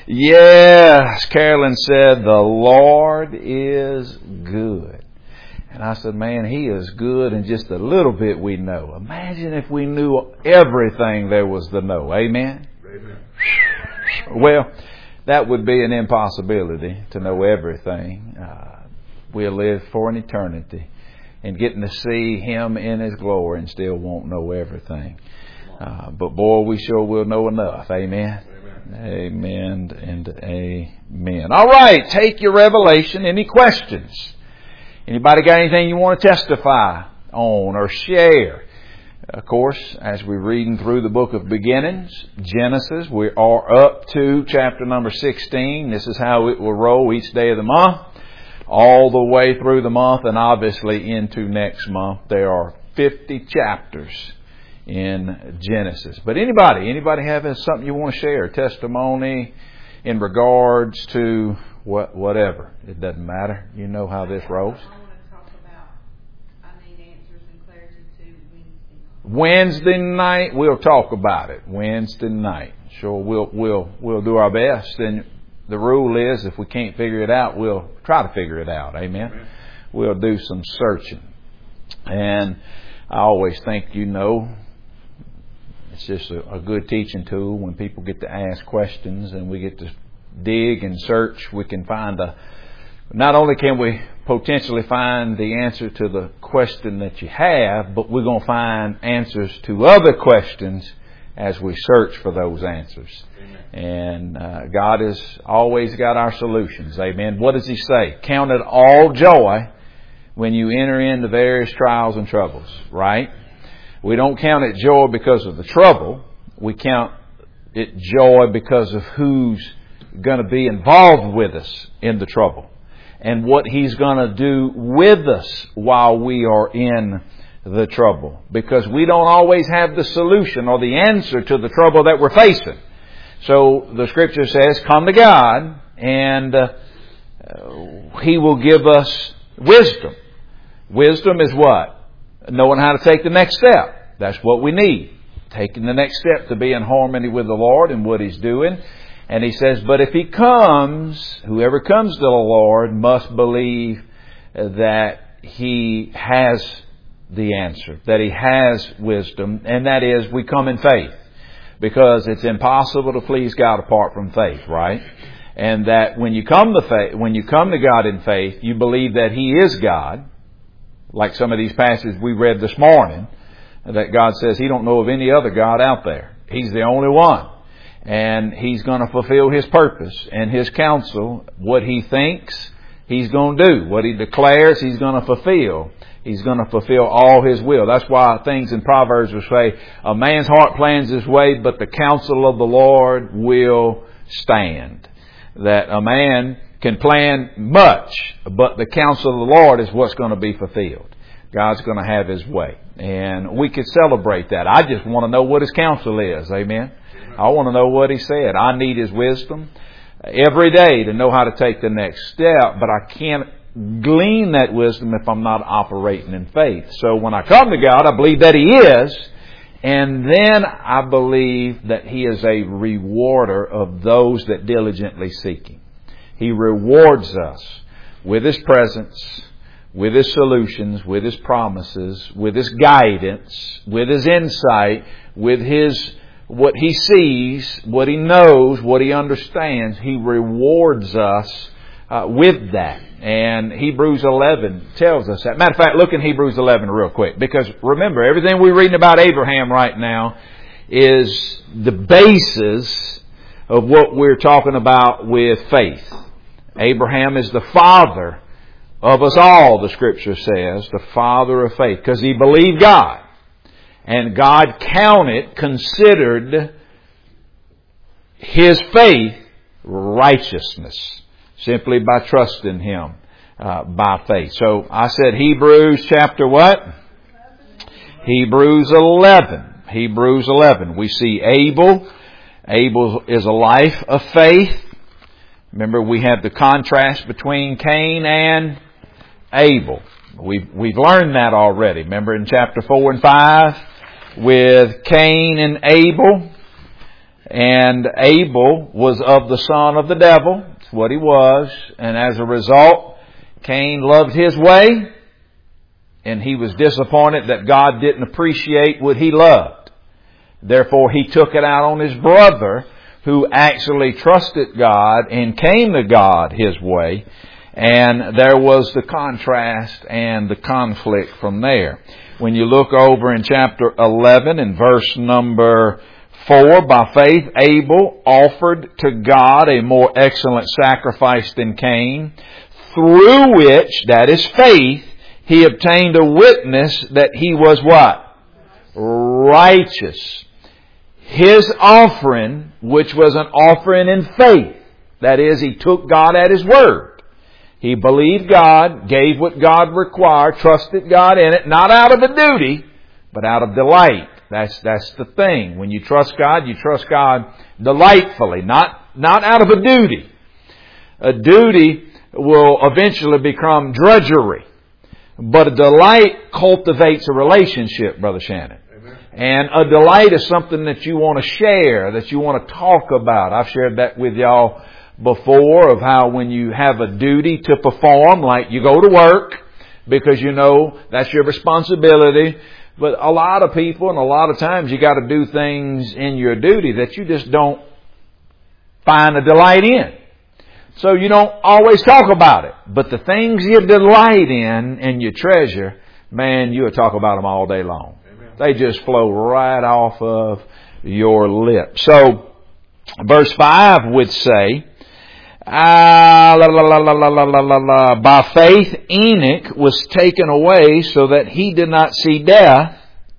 Yes, Carolyn said, the Lord is good. And I said, man, He is good in just a little bit we know. Imagine if we knew everything there was to know. Amen? Amen. Well, that would be an impossibility to know everything. We'll live for an eternity and getting to see Him in His glory and still won't know everything. But boy, we sure will know enough. Amen? Amen and amen. All right, take your revelation. Any questions? Anybody got anything you want to testify on or share? Of course, as we're reading through the book of beginnings, Genesis, we are up to chapter number 16. This is how it will roll each day of the month, all the way through the month, and obviously into next month. There are 50 chapters in Genesis. But anybody have something you want to share, testimony in regards to whatever? It doesn't matter. You know how this rolls. I want to talk about, I need answers and clarity to Wednesday night, we'll talk about it. Wednesday night. Sure, we'll do our best. And the rule is, if we can't figure it out, we'll try to figure it out. Amen. We'll do some searching. And I always think, it's just a good teaching tool when people get to ask questions and we get to dig and search. We can not only can we potentially find the answer to the question that you have, but we're going to find answers to other questions as we search for those answers. Amen. And God has always got our solutions. Amen. What does He say? Count it all joy when you enter into various trials and troubles, right? We don't count it joy because of the trouble. We count it joy because of who's going to be involved with us in the trouble and what He's going to do with us while we are in the trouble. Because we don't always have the solution or the answer to the trouble that we're facing. So the Scripture says, come to God and He will give us wisdom. Wisdom is what? Knowing how to take the next step. That's what we need. Taking the next step to be in harmony with the Lord and what He's doing. And He says, but if He comes, whoever comes to the Lord must believe that He has the answer, that He has wisdom, and that is, we come in faith. Because it's impossible to please God apart from faith, right? And that when you come to God in faith, you believe that He is God. Like some of these passages we read this morning, that God says He don't know of any other God out there. He's the only one. And He's going to fulfill His purpose and His counsel. What He thinks, He's going to do. What He declares, He's going to fulfill. He's going to fulfill all His will. That's why things in Proverbs will say, a man's heart plans his way, but the counsel of the Lord will stand. That a man can plan much, but the counsel of the Lord is what's going to be fulfilled. God's going to have His way. And we could celebrate that. I just want to know what His counsel is. Amen. I want to know what He said. I need His wisdom every day to know how to take the next step, but I can't glean that wisdom if I'm not operating in faith. So when I come to God, I believe that He is, and then I believe that He is a rewarder of those that diligently seek Him. He rewards us with His presence, with His solutions, with His promises, with His guidance, with His insight, with what He sees, what He knows, what He understands. He rewards us with that. And Hebrews 11 tells us that. Matter of fact, look in Hebrews 11 real quick. Because remember, everything we're reading about Abraham right now is the basis of what we're talking about with faith. Abraham is the father of us all, the Scripture says, the father of faith, because he believed God. And God considered his faith righteousness, simply by trusting Him by faith. So I said Hebrews chapter what? Hebrews 11. Hebrews 11. We see Abel. Abel is a life of faith. Remember, we have the contrast between Cain and Abel. We've learned that already. Remember in chapter 4 and 5 with Cain and Abel. And Abel was of the son of the devil. That's what he was. And as a result, Cain loved his way. And he was disappointed that God didn't appreciate what he loved. Therefore, he took it out on his brother, who actually trusted God and came to God his way. And there was the contrast and the conflict from there. When you look over in chapter 11 and verse number 4, by faith Abel offered to God a more excellent sacrifice than Cain, through which, that is faith, he obtained a witness that he was what? Righteous. His offering, which was an offering in faith, that is, he took God at His word. He believed God, gave what God required, trusted God in it, not out of a duty, but out of delight. That's the thing. When you trust God delightfully, not out of a duty. A duty will eventually become drudgery. But a delight cultivates a relationship, Brother Shannon. Amen. And a delight is something that you want to share, that you want to talk about. I've shared that with y'all before, of how when you have a duty to perform, like you go to work, because you know that's your responsibility. But a lot of people and a lot of times you got to do things in your duty that you just don't find a delight in. So you don't always talk about it. But the things you delight in and you treasure, man, you'll talk about them all day long. Amen. They just flow right off of your lips. So verse 5 would say, by faith Enoch was taken away so that he did not see death,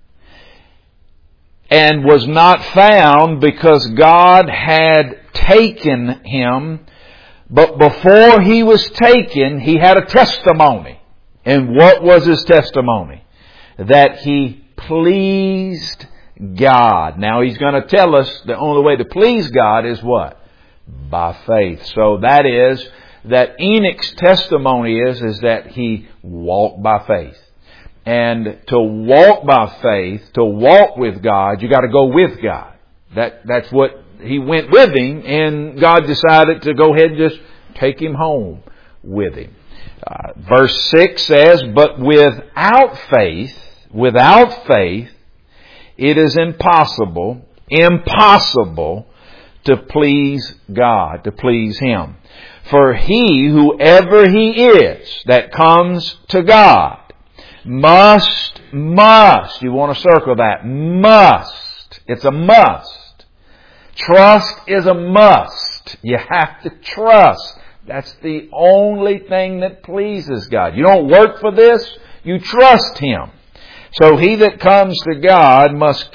and was not found because God had taken him. But before he was taken, he had a testimony. And what was his testimony? That he pleased God. Now he's going to tell us the only way to please God is what? By faith. So that is, that Enoch's testimony is that he walked by faith. And to walk by faith, to walk with God, you got to go with God. That's what he went with him, and God decided to go ahead and just take him home with him. Verse 6 says, but without faith, it is impossible to please God, to please Him. For whoever he is that comes to God, must, you want to circle that, must. It's a must. Trust is a must. You have to trust. That's the only thing that pleases God. You don't work for this, you trust Him. So he that comes to God must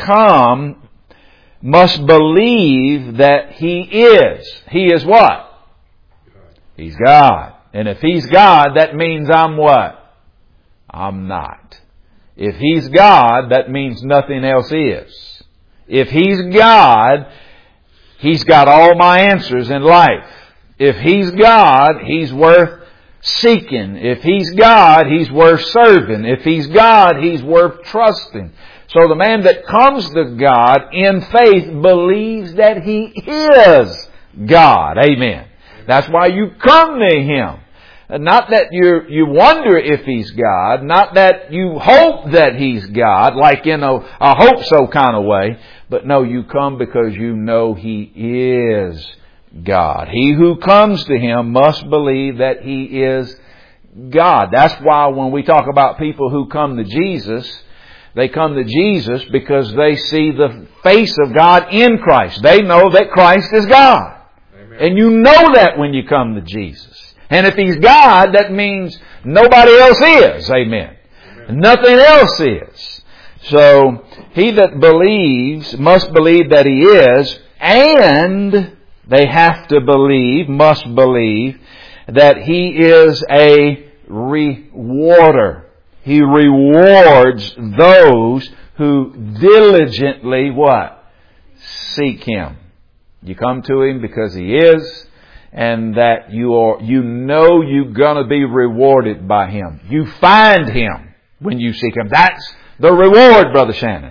believe that He is. He is what? He's God. And if He's God, that means I'm what? I'm not. If He's God, that means nothing else is. If He's God, He's got all my answers in life. If He's God, He's worth seeking. If He's God, He's worth serving. If He's God, He's worth trusting. So the man that comes to God in faith believes that He is God. Amen. That's why you come to Him. Not that you wonder if He's God. Not that you hope that He's God, like in a hope so kind of way. But no, you come because you know He is God. He who comes to Him must believe that He is God. That's why when we talk about people who come to Jesus, they come to Jesus because they see the face of God in Christ. They know that Christ is God. Amen. And you know that when you come to Jesus. And if He's God, that means nobody else is. Amen. Amen. Nothing else is. So, he that believes must believe that He is, and they have to must believe that He is a rewarder. He rewards those who diligently what? Seek Him. You come to Him because He is, and that you know you're gonna be rewarded by Him. You find Him when you seek Him. That's the reward, Brother Shannon. Amen.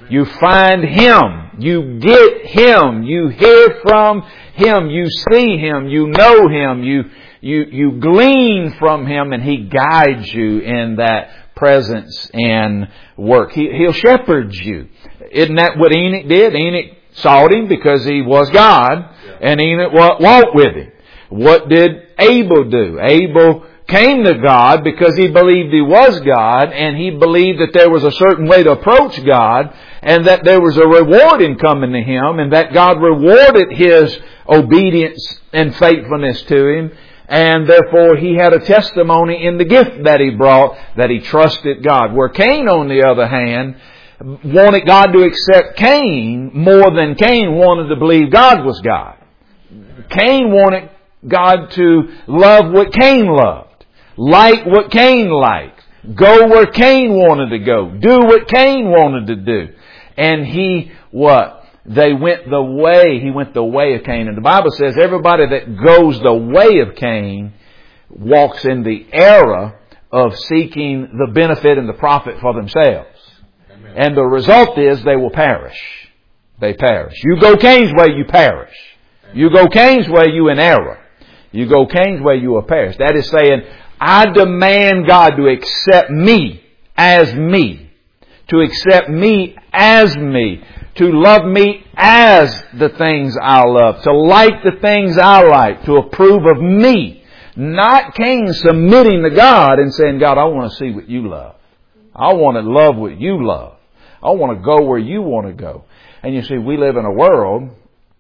You find Him. You get Him. You hear from Him. You see Him. You know Him. You glean from Him, and He guides you in that presence and work. He'll shepherd you. Isn't that what Enoch did? Enoch sought Him because he was God, and Enoch walked with Him. What did Abel do? Abel came to God because he believed he was God, and he believed that there was a certain way to approach God, and that there was a reward in coming to him, and that God rewarded his obedience and faithfulness to Him, and therefore he had a testimony in the gift that he brought, that he trusted God. Where Cain, on the other hand, wanted God to accept Cain more than Cain wanted to believe God was God. Cain wanted God to love what Cain loved. Like what Cain liked. Go where Cain wanted to go. Do what Cain wanted to do. And he went the way of Cain. And the Bible says everybody that goes the way of Cain walks in the error of seeking the benefit and the profit for themselves. Amen. And the result is they will perish. They perish. You go Cain's way, you perish. You go Cain's way, you in error. You go Cain's way, you will perish. That is saying, I demand God to accept me as me. To accept me as me. To love me as the things I love. To like the things I like. To approve of me. Not Cain submitting to God and saying, God, I want to see what you love. I want to love what you love. I want to go where you want to go. And you see, we live in a world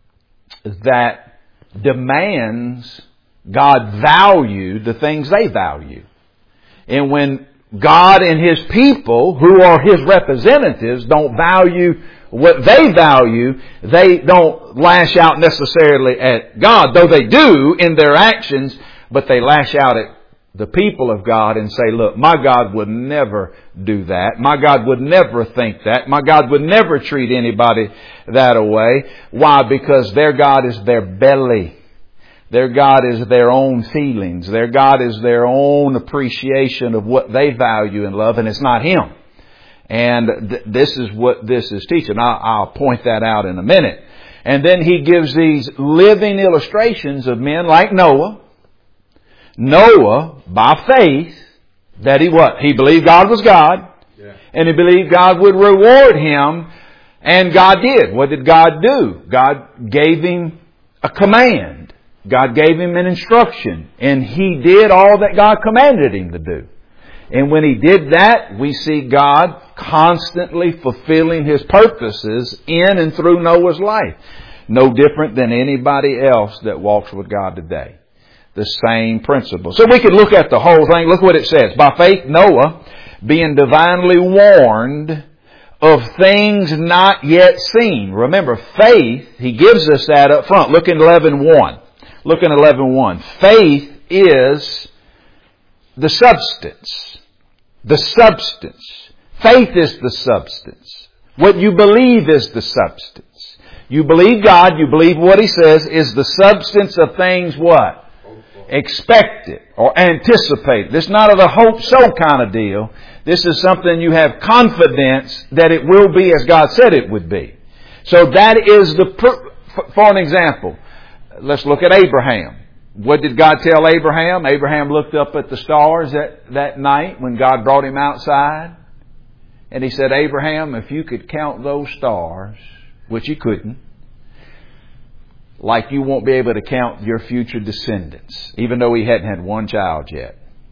that demands God value the things they value. And when God and His people, who are His representatives, don't value what they value, they don't lash out necessarily at God, though they do in their actions, but they lash out at the people of God and say, look, my God would never do that. My God would never think that. My God would never treat anybody that way. Why? Because their God is their belly. Their God is their own feelings. Their God is their own appreciation of what they value and love, and it's not Him. And this is what this is teaching. I'll point that out in a minute. And then he gives these living illustrations of men like Noah. Noah, by faith, that he believed God was God. Yeah. And he believed God would reward him. And God did. What did God do? God gave him a command. God gave him an instruction. And he did all that God commanded him to do. And when he did that, we see God constantly fulfilling His purposes in and through Noah's life. No different than anybody else that walks with God today. The same principle. So we could look at the whole thing. Look what it says. By faith, Noah, being divinely warned of things not yet seen. Remember, faith, he gives us that up front. Look in 11:1. Look in 11:1. Faith is the substance. The substance. Faith is the substance. What you believe is the substance. You believe God, you believe what He says is the substance of things what? Expected or anticipated. This is not of a hope-so kind of deal. This is something you have confidence that it will be as God said it would be. So that is for an example, let's look at Abraham. What did God tell Abraham? Abraham looked up at the stars that night when God brought him outside. And he said, Abraham, if you could count those stars, which he couldn't, like you won't be able to count your future descendants, even though he hadn't had one child yet.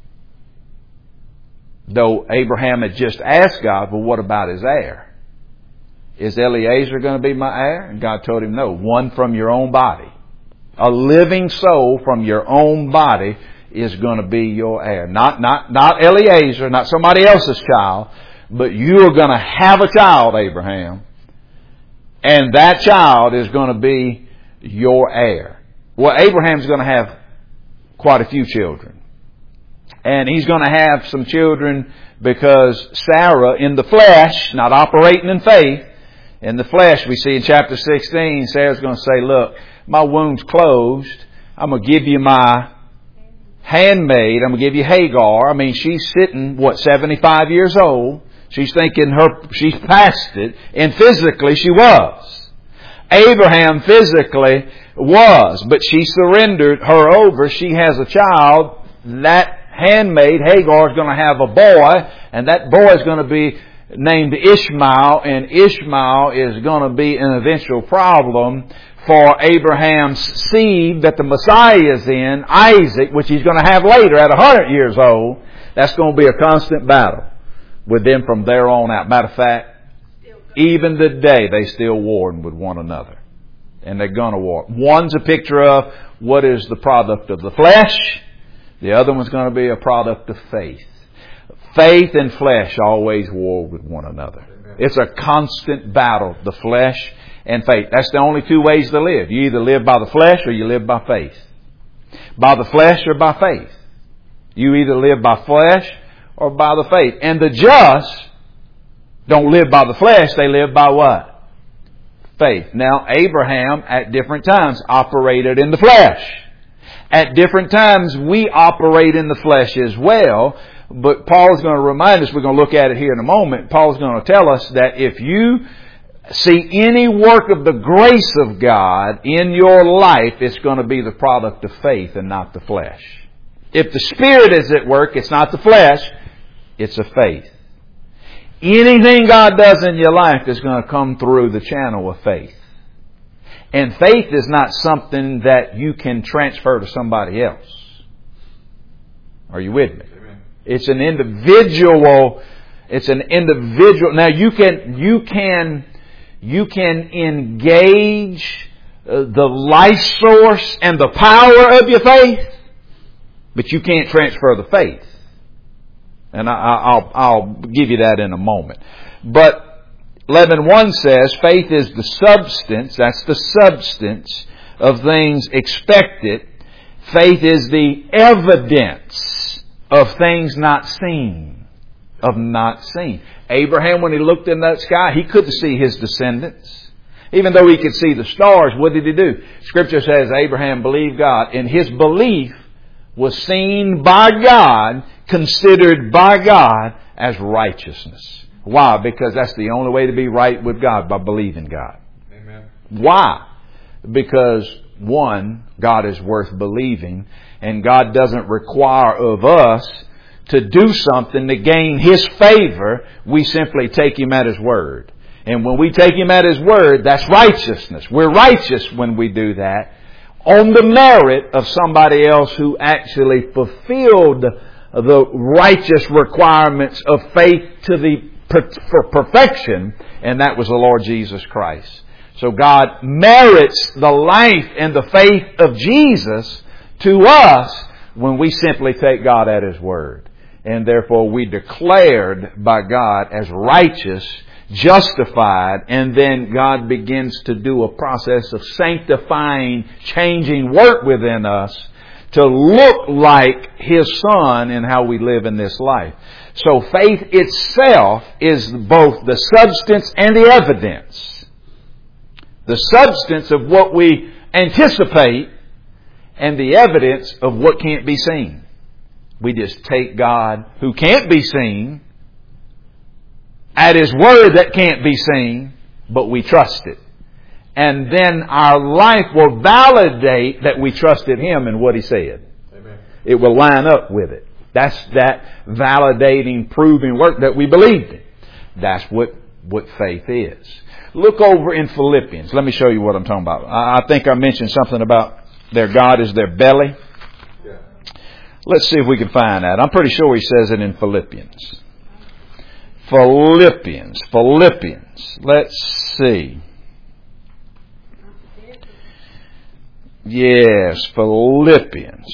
Though Abraham had just asked God, well, what about his heir? Is Eliezer going to be my heir? And God told him, no, one from your own body. A living soul from your own body is going to be your heir. Not Eliezer, not somebody else's child, but you are going to have a child, Abraham. And that child is going to be your heir. Well, Abraham's going to have quite a few children. And he's going to have some children because Sarah in the flesh, not operating in faith, in the flesh we see in chapter 16, Sarah's going to say, look, my wound's closed. I'm going to give you my handmaid. I'm going to give you Hagar. I mean, she's sitting, 75 years old. She's thinking she's past it, and physically she was. Abraham physically was, but she surrendered her over. She has a child. That handmaid, Hagar, is going to have a boy, and that boy is going to be named Ishmael, and Ishmael is going to be an eventual problem for Abraham's seed that the Messiah is in, Isaac, which he's going to have later at 100 years old. That's going to be a constant battle with them from there on out. Matter of fact, even today they still warring with one another. And they're going to war. One's a picture of what is the product of the flesh. The other one's going to be a product of faith. Faith and flesh always war with one another. Amen. It's a constant battle, the flesh and faith. That's the only two ways to live. You either live by the flesh or you live by faith. By the flesh or by faith. You either live by flesh or by the faith. And the just don't live by the flesh, they live by what? Faith. Now, Abraham at different times operated in the flesh. At different times we operate in the flesh as well. But Paul's going to remind us, we're going to look at it here in a moment. Paul's going to tell us that if you see any work of the grace of God in your life, it's going to be the product of faith and not the flesh. If the Spirit is at work, it's not the flesh, it's a faith. Anything God does in your life is going to come through the channel of faith. And faith is not something that you can transfer to somebody else. Are you with me? Amen. It's an individual. Now you can engage the life source and the power of your faith, but you can't transfer the faith. And I'll give you that in a moment. But 11:1 says, faith is the substance, that's the substance of things expected. Faith is the evidence of things not seen. Abraham, when he looked in that sky, he couldn't see his descendants. Even though he could see the stars, what did he do? Scripture says Abraham believed God, and his belief was seen by God, considered by God as righteousness. Why? Because that's the only way to be right with God, by believing God. Amen. Why? Because, one, God is worth believing, and God doesn't require of us to do something to gain His favor. We simply take Him at His word. And when we take Him at His word, that's righteousness. We're righteous when we do that, on the merit of somebody else who actually fulfilled the righteous requirements of faith for perfection, and that was the Lord Jesus Christ. So God merits the life and the faith of Jesus to us when we simply take God at His word. And therefore we declared by God as righteous, justified, and then God begins to do a process of sanctifying, changing work within us to look like His Son in how we live in this life. So faith itself is both the substance and the evidence. The substance of what we anticipate and the evidence of what can't be seen. We just take God, who can't be seen, at His word that can't be seen, but we trust it. And then our life will validate that we trusted Him and what He said. Amen. It will line up with it. That's that validating, proving work that we believed in. That's what faith is. Look over in Philippians. Let me show you what I'm talking about. I think I mentioned something about their God is their belly. Yeah. Let's see if we can find that. I'm pretty sure he says it in Philippians. Philippians. Let's see. Yes, Philippians.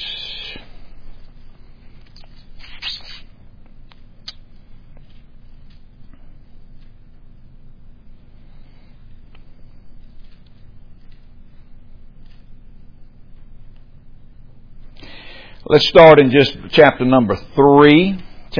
Let's start in just chapter number 3.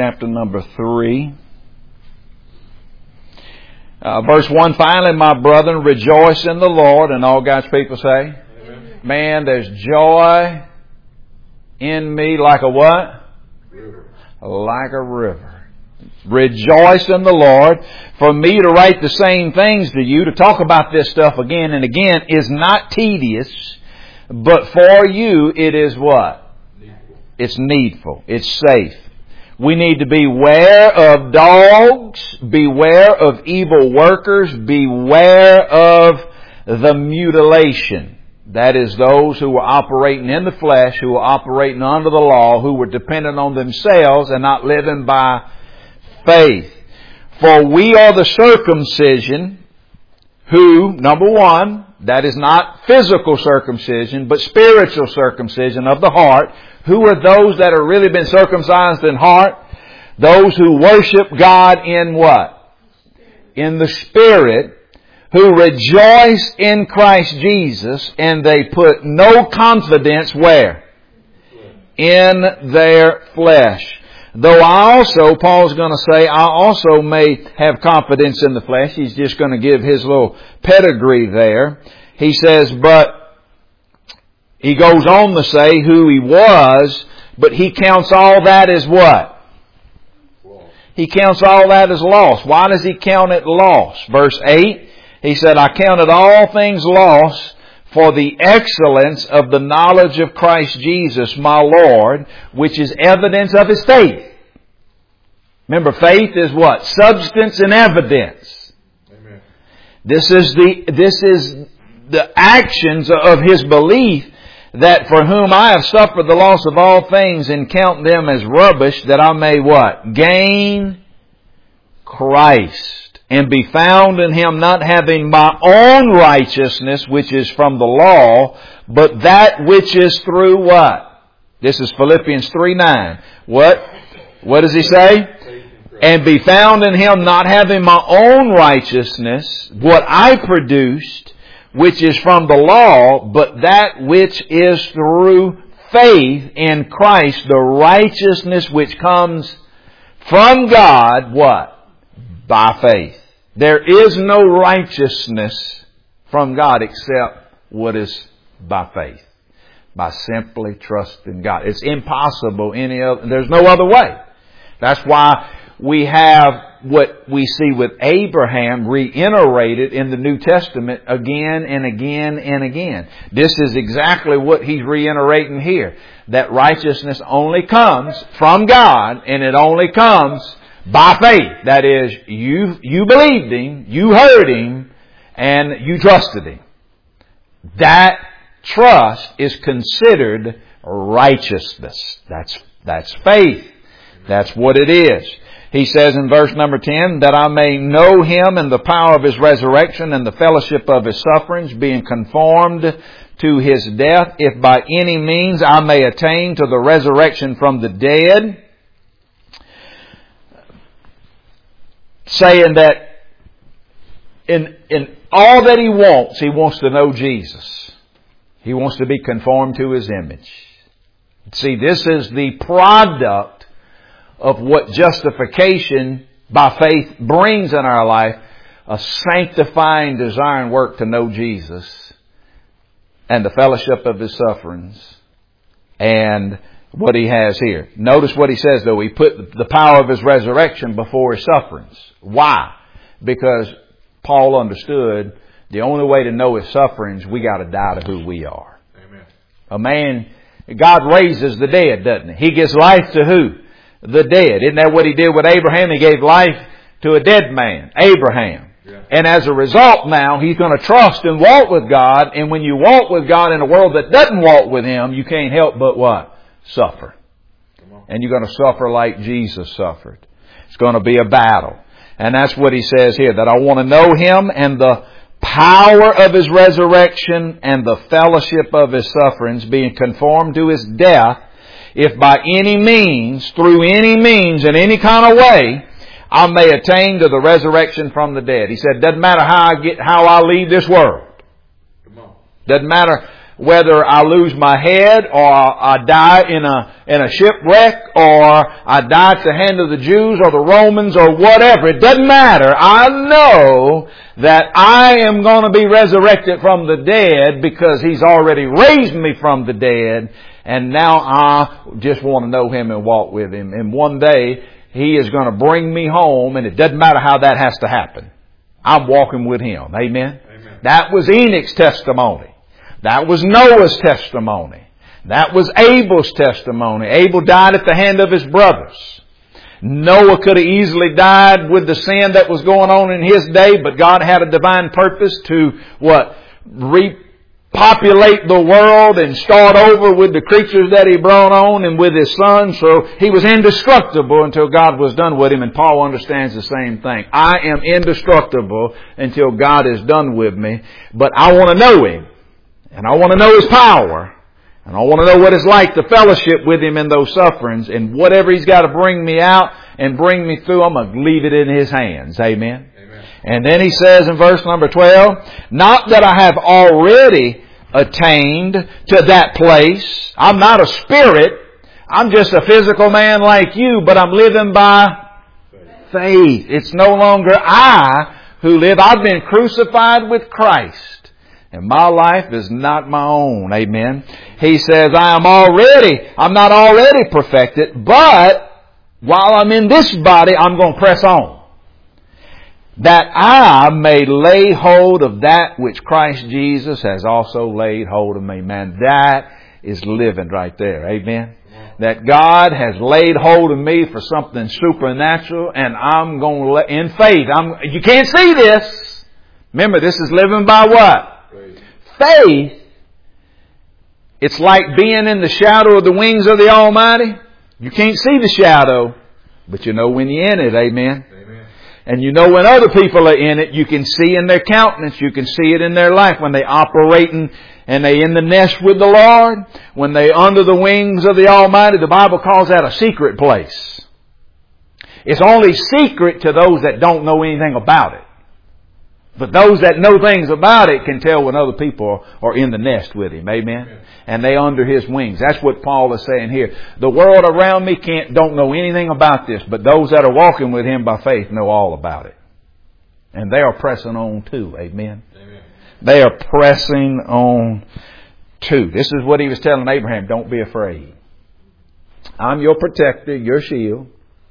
Verse 1, finally, my brethren, rejoice in the Lord. And all God's people say, amen. Man, there's joy in me like a what? River. Like a river. Rejoice in the Lord. For me to write the same things to you, to talk about this stuff again and again, is not tedious, but for you it is what? Needful. It's needful. It's safe. We need to beware of dogs, beware of evil workers, beware of the mutilation. That is those who were operating in the flesh, who were operating under the law, who were dependent on themselves and not living by faith. For we are the circumcision who, number one, that is not physical circumcision, but spiritual circumcision of the heart. Who are those that have really been circumcised in heart? Those who worship God in what? In the Spirit, who rejoice in Christ Jesus, and they put no confidence where? In their flesh. Though I also, Paul's going to say, I also may have confidence in the flesh. He's just going to give his little pedigree there. He says, but he goes on to say who he was, but he counts all that as what? He counts all that as loss. Why does he count it loss? Verse 8, he said, I counted all things loss for the excellence of the knowledge of Christ Jesus, my Lord, which is evidence of his faith. Remember, faith is what? Substance and evidence. Amen. This is the actions of his belief, that for whom I have suffered the loss of all things and count them as rubbish, that I may what? Gain Christ and be found in Him, not having my own righteousness, which is from the law, but that which is through what? This is Philippians 3:9. What does he say? And be found in Him, not having my own righteousness, what I produced, which is from the law, but that which is through faith in Christ, the righteousness which comes from God, what? By faith. There is no righteousness from God except what is by faith. By simply trusting God. It's impossible there's no other way. That's why we have what we see with Abraham reiterated in the New Testament again and again and again. This is exactly what he's reiterating here. That righteousness only comes from God, and it only comes by faith. That is, you believed Him, you heard Him, and you trusted Him. That trust is considered righteousness. That's faith. That's what it is. He says in verse number 10, that I may know Him and the power of His resurrection and the fellowship of His sufferings, being conformed to His death, if by any means I may attain to the resurrection from the dead. Saying that in all that he wants to know Jesus. He wants to be conformed to His image. See, this is the product of what justification by faith brings in our life, a sanctifying desire and work to know Jesus and the fellowship of His sufferings and what He has here. Notice what he says though. He put the power of His resurrection before His sufferings. Why? Because Paul understood the only way to know His sufferings, we got to die to who we are. Amen. God raises the dead, doesn't He? He gives life to who? The dead. Isn't that what He did with Abraham? He gave life to a dead man, Abraham. Yeah. And as a result now, he's going to trust and walk with God. And when you walk with God in a world that doesn't walk with Him, you can't help but what? Suffer. And you're going to suffer like Jesus suffered. It's going to be a battle. And that's what he says here, that I want to know Him and the power of His resurrection and the fellowship of His sufferings, being conformed to His death, if by any means, through any means, in any kind of way, I may attain to the resurrection from the dead. He said, doesn't matter how I leave this world. Doesn't matter whether I lose my head or I die in a shipwreck or I die at the hand of the Jews or the Romans or whatever. It doesn't matter. I know that I am going to be resurrected from the dead because He's already raised me from the dead. And now I just want to know Him and walk with Him. And one day He is going to bring me home, and it doesn't matter how that has to happen. I'm walking with Him. Amen? Amen. That was Enoch's testimony. That was Noah's testimony. That was Abel's testimony. Abel died at the hand of his brothers. Noah could have easily died with the sin that was going on in his day, but God had a divine purpose to repopulate the world and start over with the creatures that He brought on and with His Son. So he was indestructible until God was done with him, and Paul understands the same thing. I am indestructible until God is done with me, but I want to know Him, and I want to know His power. And I want to know what it's like to fellowship with Him in those sufferings. And whatever He's got to bring me out and bring me through, I'm going to leave it in His hands. Amen. Amen. And then he says in verse number 12, not that I have already attained to that place. I'm not a spirit. I'm just a physical man like you, but I'm living by faith. It's no longer I who live. I've been crucified with Christ. And my life is not my own. Amen. He says, I'm not already perfected, but while I'm in this body, I'm going to press on. That I may lay hold of that which Christ Jesus has also laid hold of me. Man, that is living right there. Amen. That God has laid hold of me for something supernatural, and I'm going to, in faith, you can't see this. Remember, this is living by what? Faith. It's like being in the shadow of the wings of the Almighty. You can't see the shadow, but you know when you're in it. Amen. Amen. And you know when other people are in it, you can see in their countenance, you can see it in their life when they operating and they in the nest with the Lord, when they under the wings of the Almighty. The Bible calls that a secret place. It's only secret to those that don't know anything about it. But those that know things about it can tell when other people are in the nest with Him. Amen. Amen. And they under His wings. That's what Paul is saying here. The world around me don't know anything about this, but those that are walking with Him by faith know all about it. And they are pressing on too. Amen. Amen. They are pressing on too. This is what He was telling Abraham. Don't be afraid. I'm your protector, your shield.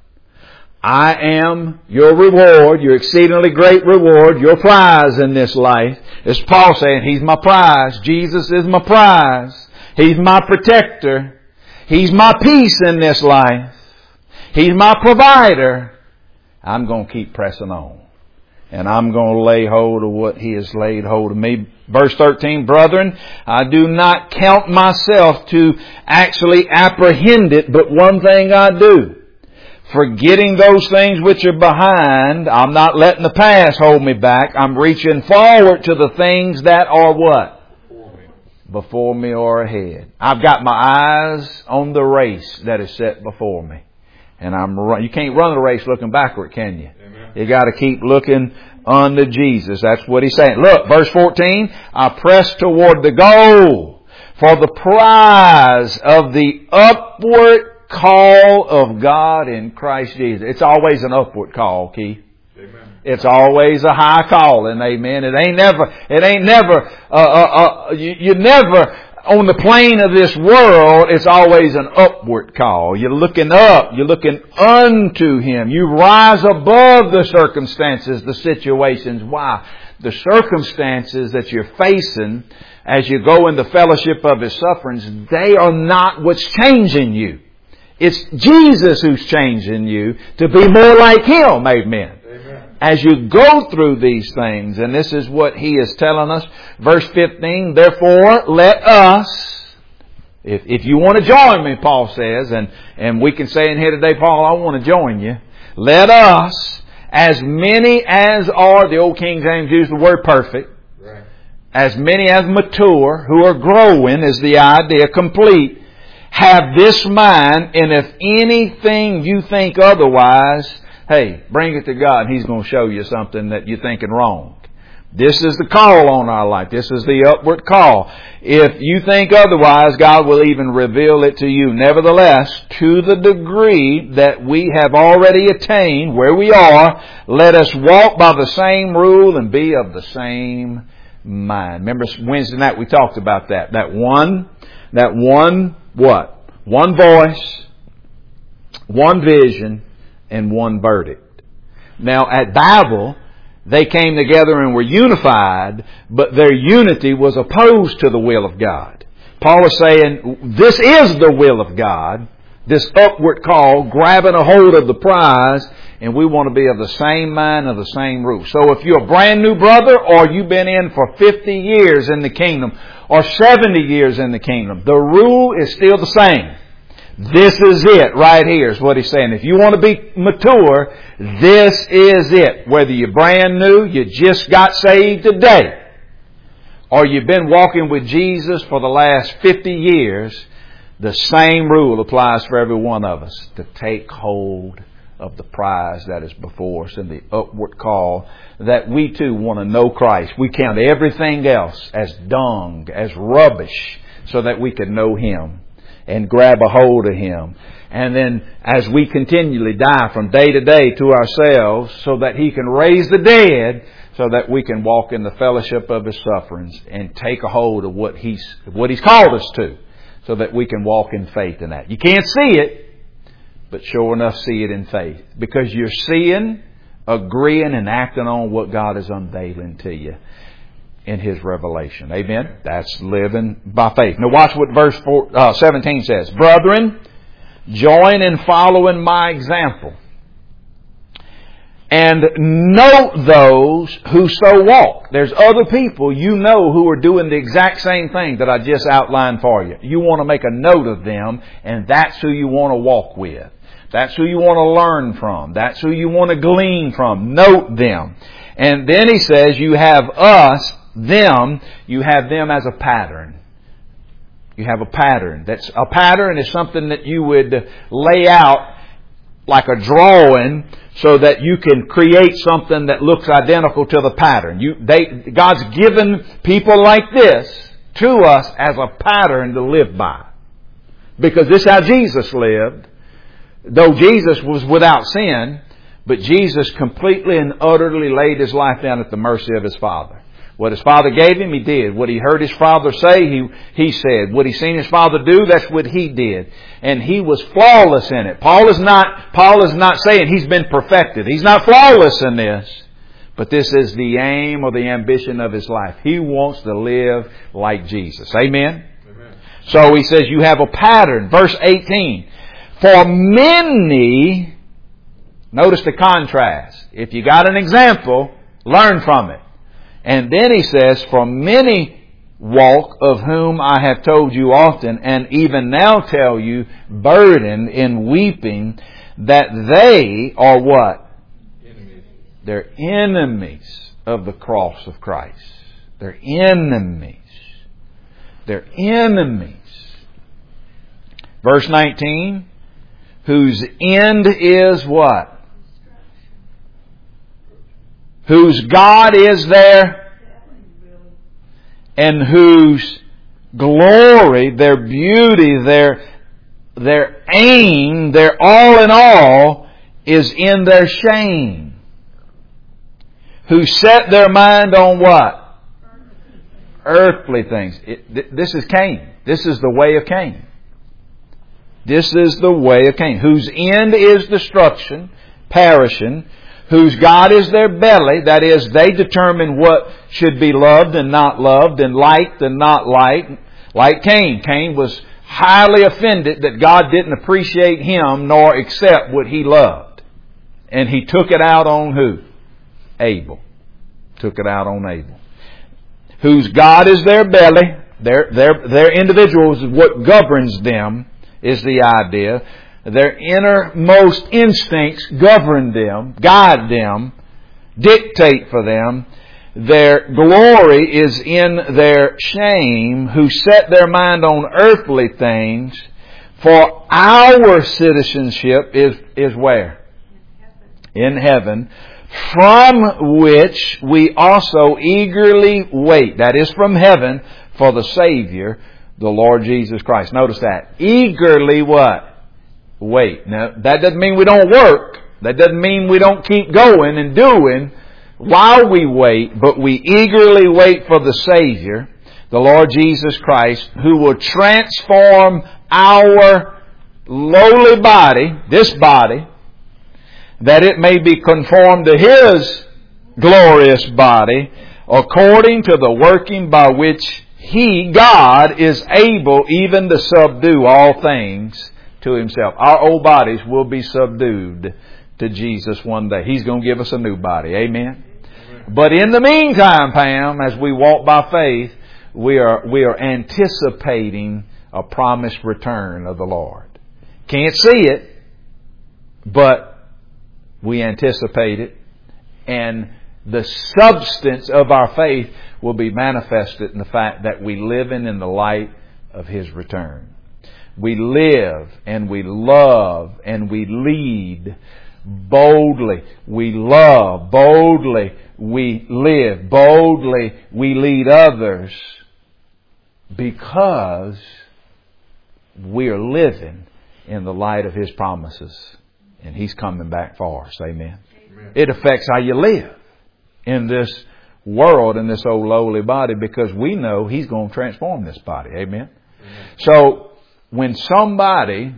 I am your reward, your exceedingly great reward, your prize in this life. It's Paul saying, He's my prize. Jesus is my prize. He's my protector. He's my peace in this life. He's my provider. I'm going to keep pressing on. And I'm going to lay hold of what He has laid hold of me. Verse 13, brethren, I do not count myself to actually apprehend it, but one thing I do. Forgetting those things which are behind, I'm not letting the past hold me back. I'm reaching forward to the things that are what? Before me or ahead. I've got my eyes on the race that is set before me. And you can't run the race looking backward, can you? Amen. You got to keep looking unto Jesus. That's what He's saying. Look, verse 14, I press toward the goal for the prize of the upward call of God in Christ Jesus. It's always an upward call, Keith. Amen. It's always a high calling. Amen. You never on the plane of this world. It's always an upward call. You're looking up. You're looking unto Him. You rise above the circumstances, the situations. Why? The circumstances that you're facing as you go in the fellowship of His sufferings, they are not what's changing you. It's Jesus who's changing you to be more like Him. Amen. Amen. As you go through these things, and this is what He is telling us. Verse 15, therefore let us, if you want to join me, Paul says, and we can say in here today, Paul, I want to join you. Let us, as many as are, the old King James used the word perfect, right. As many as mature, who are growing is the idea, complete, have this mind, and if anything you think otherwise, hey, bring it to God, and He's going to show you something that you're thinking wrong. This is the call on our life. This is the upward call. If you think otherwise, God will even reveal it to you. Nevertheless, to the degree that we have already attained where we are, let us walk by the same rule and be of the same mind. Remember Wednesday night we talked about that. That one what? One voice, one vision, and one verdict. Now at Babel, they came together and were unified, but their unity was opposed to the will of God. Paul is saying, this is the will of God, this upward call, grabbing a hold of the prize, and we want to be of the same mind and the same rule. So if you're a brand new brother, or you've been in for 50 years in the kingdom, or 70 years in the kingdom, the rule is still the same. This is it right here is what he's saying. If you want to be mature, this is it. Whether you're brand new, you just got saved today, or you've been walking with Jesus for the last 50 years, the same rule applies for every one of us, to take hold of the prize that is before us and the upward call that we too want to know Christ. We count everything else as dung, as rubbish, so that we can know Him and grab a hold of Him. And then as we continually die from day to day to ourselves, so that He can raise the dead, so that we can walk in the fellowship of His sufferings and take a hold of what He's called us to, so that we can walk in faith in that. You can't see it, but sure enough see it in faith. Because you're seeing, agreeing, and acting on what God is unveiling to you in His revelation. Amen? That's living by faith. Now watch what verse 17 says. Brethren, join in following my example, and note those who so walk. There's other people you know who are doing the exact same thing that I just outlined for you. You want to make a note of them, and that's who you want to walk with. That's who you want to learn from. That's who you want to glean from. Note them. And then he says you have them as a pattern. You have a pattern. A pattern is something that you would lay out like a drawing, so that you can create something that looks identical to the pattern. God's given people like this to us as a pattern to live by. Because this is how Jesus lived. Though Jesus was without sin, but Jesus completely and utterly laid His life down at the mercy of His Father. What His Father gave Him, He did. What He heard His Father say, He said. What He seen His Father do, that's what He did. And He was flawless in it. Paul is not saying He's been perfected. He's not flawless in this. But this is the aim or the ambition of His life. He wants to live like Jesus. Amen? Amen. So he says you have a pattern. Verse 18. For many, notice the contrast. If you got an example, learn from it. And then he says, for many walk, of whom I have told you often, and even now tell you, burdened in weeping, that they are what? Enemies. They're enemies of the cross of Christ. They're enemies. They're enemies. Verse 19, whose end is what? Whose God is there, and whose glory, their beauty, their aim, their all in all is in their shame. Who set their mind on what? Earthly things. This is Cain. This is the way of Cain. This is the way of Cain. Whose end is destruction, perishing. Whose God is their belly, that is, they determine what should be loved and not loved, and liked and not liked. Like Cain. Cain was highly offended that God didn't appreciate him nor accept what he loved. And he took it out on who? Abel. Took it out on Abel. Whose God is their belly, their individuals, what governs them is the idea. Their innermost instincts govern them, guide them, dictate for them. Their glory is in their shame, who set their mind on earthly things. For our citizenship is where? In heaven. From which we also eagerly wait. That is from heaven, for the Savior, the Lord Jesus Christ. Notice that. Eagerly what? Wait. Now, that doesn't mean we don't work. That doesn't mean we don't keep going and doing while we wait, but we eagerly wait for the Savior, the Lord Jesus Christ, who will transform our lowly body, this body, that it may be conformed to His glorious body, according to the working by which He, God, is able even to subdue all things to Himself. Our old bodies will be subdued to Jesus one day. He's going to give us a new body. Amen? But in the meantime, Pam, as we walk by faith, we are anticipating a promised return of the Lord. Can't see it, but we anticipate it. And the substance of our faith will be manifested in the fact that we live in the light of His return. We live and we love and we lead boldly. We love boldly. We live boldly. We lead others because we are living in the light of His promises. And He's coming back for us. Amen. Amen. It affects how you live in this world, in this old lowly body, because we know He's going to transform this body. Amen. Amen. So when somebody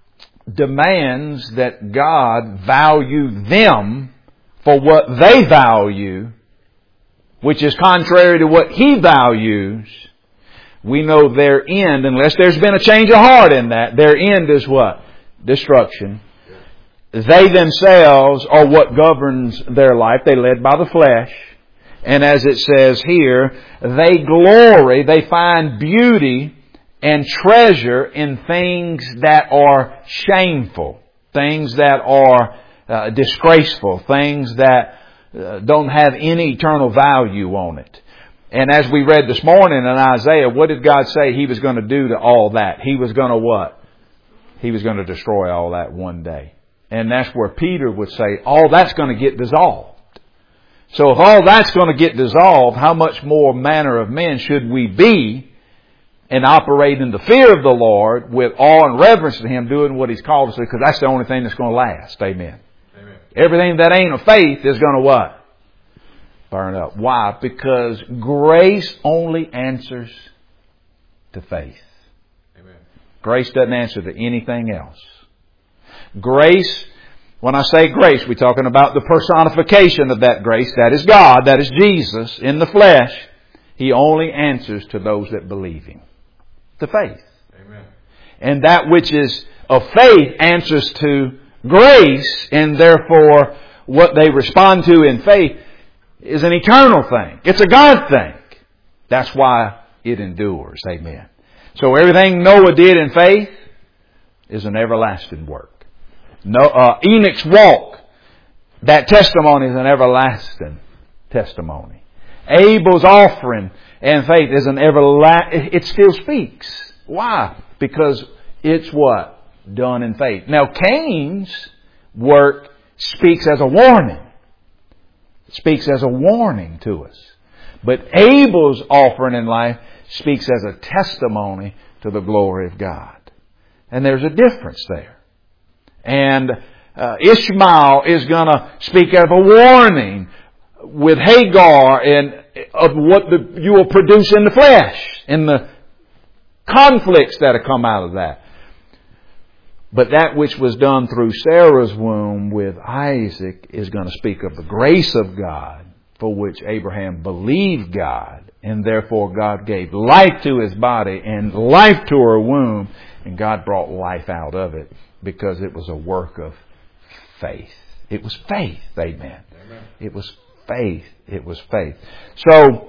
demands that God value them for what they value, which is contrary to what He values, we know their end, unless there's been a change of heart in that, their end is what? Destruction. They themselves are what governs their life. They're led by the flesh. And as it says here, they glory, they find beauty and treasure in things that are shameful, things that are disgraceful, things that don't have any eternal value on it. And as we read this morning in Isaiah, what did God say He was going to do to all that? He was going to what? He was going to destroy all that one day. And that's where Peter would say, all that's going to get dissolved. So if all that's going to get dissolved, how much more manner of men should we be and operate in the fear of the Lord with awe and reverence to Him, doing what He's called us to, because that's the only thing that's going to last. Amen. Amen. Everything that ain't of faith is going to what? Burn up. Why? Because grace only answers to faith. Amen. Grace doesn't answer to anything else. Grace, when I say grace, we're talking about the personification of that grace. That is God. That is Jesus in the flesh. He only answers to those that believe Him. To faith. Amen. And that which is of faith answers to grace, and therefore what they respond to in faith is an eternal thing. It's a God thing. That's why it endures. Amen. So everything Noah did in faith is an everlasting work. Enoch's walk, that testimony is an everlasting testimony. Abel's offering and faith is an it still speaks. Why? Because it's what? Done in faith. Now Cain's work speaks as a warning. It speaks as a warning to us. But Abel's offering in life speaks as a testimony to the glory of God. And there's a difference there. And Ishmael is going to speak as a warning with Hagar and of what you will produce in the flesh, in the conflicts that have come out of that. But that which was done through Sarah's womb with Isaac is going to speak of the grace of God, for which Abraham believed God, and therefore God gave life to his body and life to her womb, and God brought life out of it because it was a work of faith. It was faith, amen. It was faith. It was faith. So,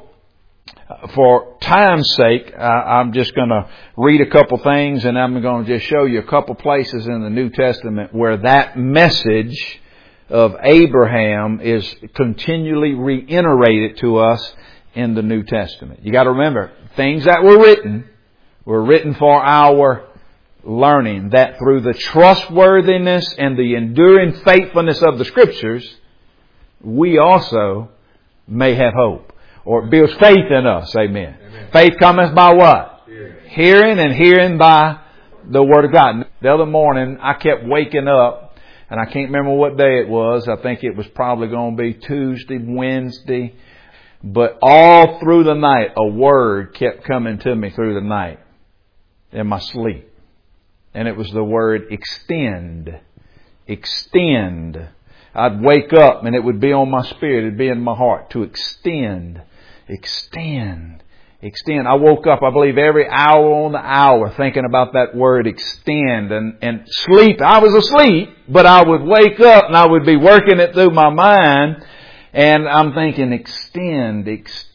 for time's sake, I'm just going to read a couple things, and I'm going to just show you a couple places in the New Testament where that message of Abraham is continually reiterated to us in the New Testament. You got to remember, things that were written for our learning, that through the trustworthiness and the enduring faithfulness of the Scriptures, we also may have hope. Or it builds faith in us. Amen. Amen. Faith cometh by what? Hearing, and hearing by the Word of God. The other morning, I kept waking up, and I can't remember what day it was. I think it was probably going to be Tuesday, Wednesday. But all through the night, a word kept coming to me through the night in my sleep. And it was the word extend. Extend. I'd wake up and it would be on my spirit. It'd be in my heart to extend. I woke up, I believe, every hour on the hour thinking about that word extend and sleep. I was asleep, but I would wake up and I would be working it through my mind. And I'm thinking extend.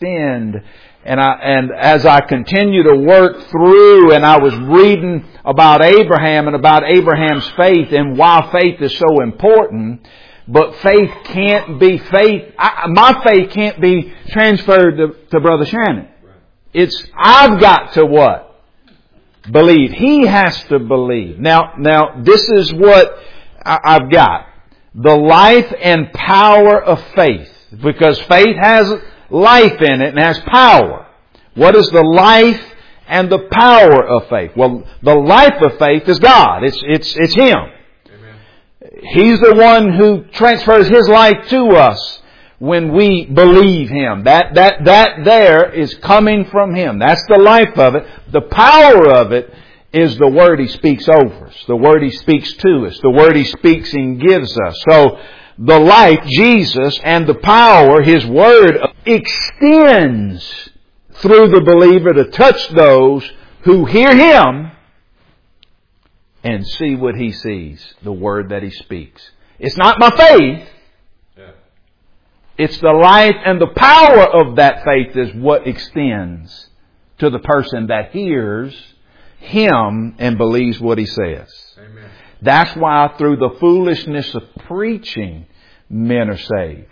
And as I continue to work through, and I was reading about Abraham and about Abraham's faith and why faith is so important. But faith can't be my faith can't be transferred to Brother Shannon. I've got to what? Believe. He has to believe. Now this is what I've got. The life and power of faith. Because faith has life in it and has power. What is the life and the power of faith? Well, the life of faith is God. It's Him. Amen. He's the one who transfers His life to us when we believe Him. That there is coming from Him. That's the life of it. The power of it is the Word He speaks over us. The Word He speaks to us. The Word He speaks and gives us. So, the life, Jesus, and the power, His Word, extends through the believer to touch those who hear Him and see what He sees, the Word that He speaks. It's not my faith. It's the life and the power of that faith is what extends to the person that hears Him and believes what He says. Amen. That's why through the foolishness of preaching, men are saved.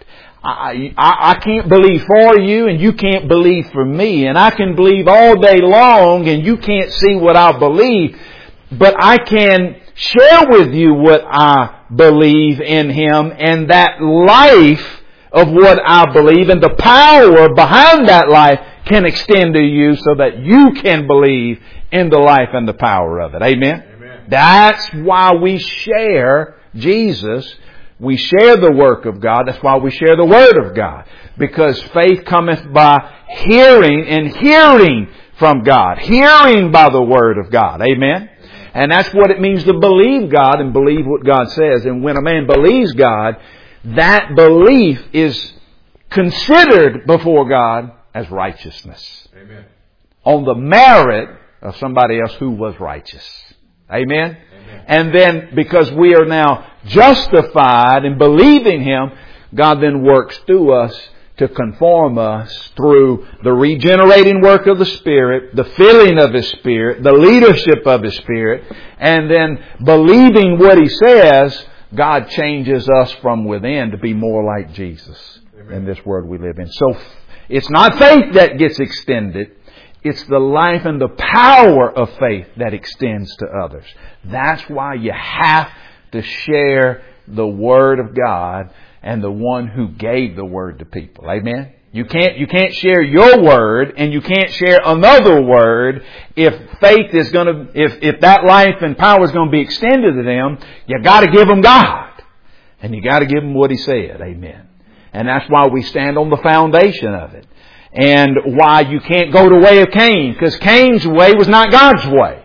I can't believe for you and you can't believe for me. And I can believe all day long and you can't see what I believe. But I can share with you what I believe in Him, and that life of what I believe and the power behind that life can extend to you so that you can believe in the life and the power of it. Amen? Amen. That's why we share Jesus. We share the work of God. That's why we share the Word of God. Because faith cometh by hearing, and hearing from God. Hearing by the Word of God. Amen? And that's what it means to believe God and believe what God says. And when a man believes God, that belief is considered before God as righteousness. Amen. On the merit of somebody else who was righteous. Amen? Amen. And then because we are now justified in believing Him, God then works through us to conform us through the regenerating work of the Spirit, the filling of His Spirit, the leadership of His Spirit, and then believing what He says, God changes us from within to be more like Jesus. Amen. In this world we live in. So it's not faith that gets extended. It's the life and the power of faith that extends to others. That's why you have to share the Word of God and the one who gave the Word to people. Amen? You can't share your word and you can't share another word if faith is if that life and power is going to be extended to them. You got to give them God. And you got to give them what He said. Amen. And that's why we stand on the foundation of it. And why you can't go the way of Cain. Because Cain's way was not God's way.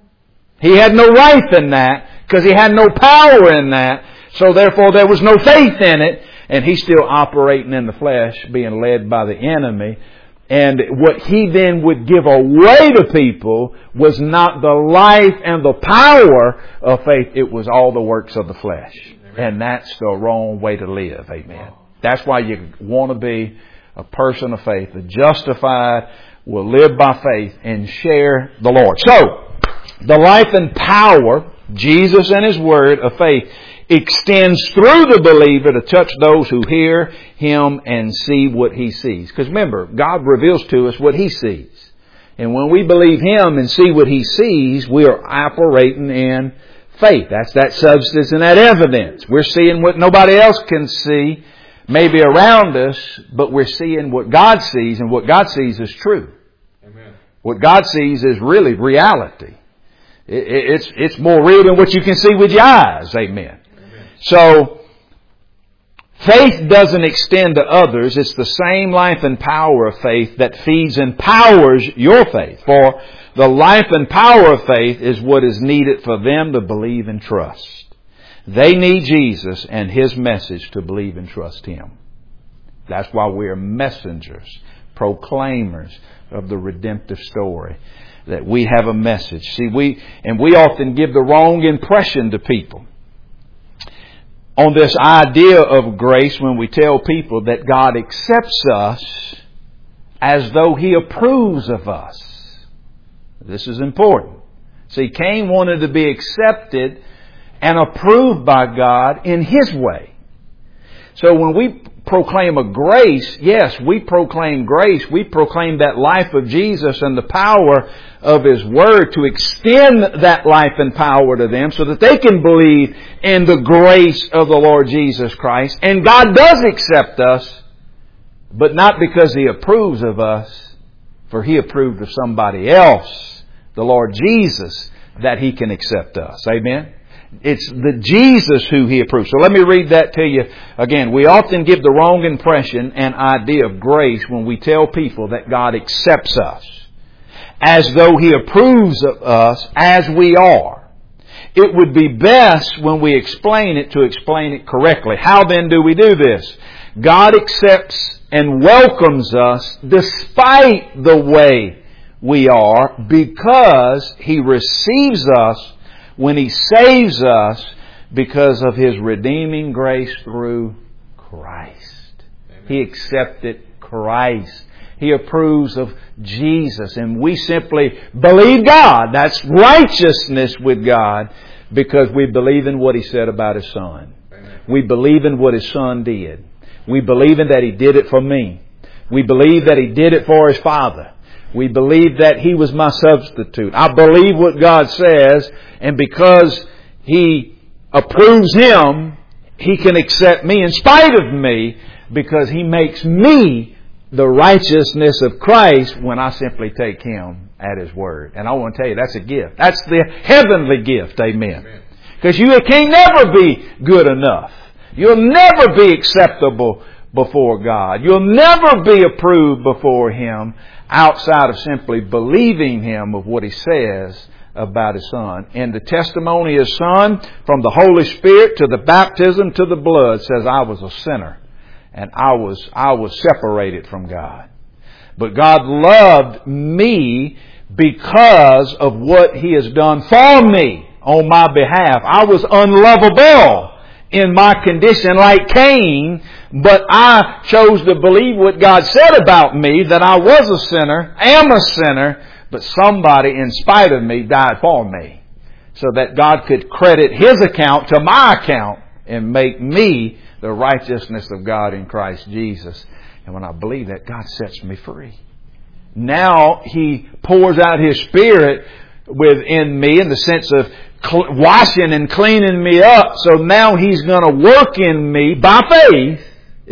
He had no life in that because he had no power in that. So therefore there was no faith in it. And he's still operating in the flesh, being led by the enemy. And what he then would give away to people was not the life and the power of faith. It was all the works of the flesh. Amen. And that's the wrong way to live. Amen. That's why you want to be a person of faith. The justified will live by faith and share the Lord. So, the life and power, Jesus and His Word of faith, extends through the believer to touch those who hear Him and see what He sees. Because remember, God reveals to us what He sees. And when we believe Him and see what He sees, we are operating in faith. That's that substance and that evidence. We're seeing what nobody else can see, maybe around us, but we're seeing what God sees, and what God sees is true. Amen. What God sees is really reality. It's more real than what you can see with your eyes. Amen. So, faith doesn't extend to others. It's the same life and power of faith that feeds and powers your faith. For the life and power of faith is what is needed for them to believe and trust. They need Jesus and His message to believe and trust Him. That's why we are messengers, proclaimers of the redemptive story. That we have a message. See, we often give the wrong impression to people on this idea of grace when we tell people that God accepts us as though He approves of us. This is important. See, Cain wanted to be accepted and approved by God in his way. So when we proclaim a grace, yes, we proclaim grace. We proclaim that life of Jesus and the power of His Word to extend that life and power to them so that they can believe in the grace of the Lord Jesus Christ. And God does accept us, but not because He approves of us, for He approved of somebody else, the Lord Jesus, that He can accept us. Amen? It's the Jesus who He approves. So let me read that to you again. We often give the wrong impression and idea of grace when we tell people that God accepts us as though He approves of us as we are. It would be best when we explain it to explain it correctly. How then do we do this? God accepts and welcomes us despite the way we are because He receives us when He saves us because of His redeeming grace through Christ. Amen. He accepted Christ. He approves of Jesus. And we simply believe God. That's righteousness with God because we believe in what He said about His Son. Amen. We believe in what His Son did. We believe in that He did it for me. We believe that He did it for His Father. We believe that He was my substitute. I believe what God says, and because He approves Him, He can accept me in spite of me because He makes me the righteousness of Christ when I simply take Him at His word. And I want to tell you, that's a gift. That's the heavenly gift. Amen. Because you can't never be good enough. You'll never be acceptable before God. You'll never be approved before Him outside of simply believing Him of what He says about His Son. And the testimony of His Son, from the Holy Spirit to the baptism to the blood, says I was a sinner and I was separated from God. But God loved me because of what He has done for me on my behalf. I was unlovable in my condition like Cain, but I chose to believe what God said about me, that I was a sinner, am a sinner, but somebody in spite of me died for me so that God could credit His account to my account and make me the righteousness of God in Christ Jesus. And when I believe that, God sets me free. Now He pours out His Spirit within me in the sense of washing and cleaning me up. So now He's going to work in me by faith.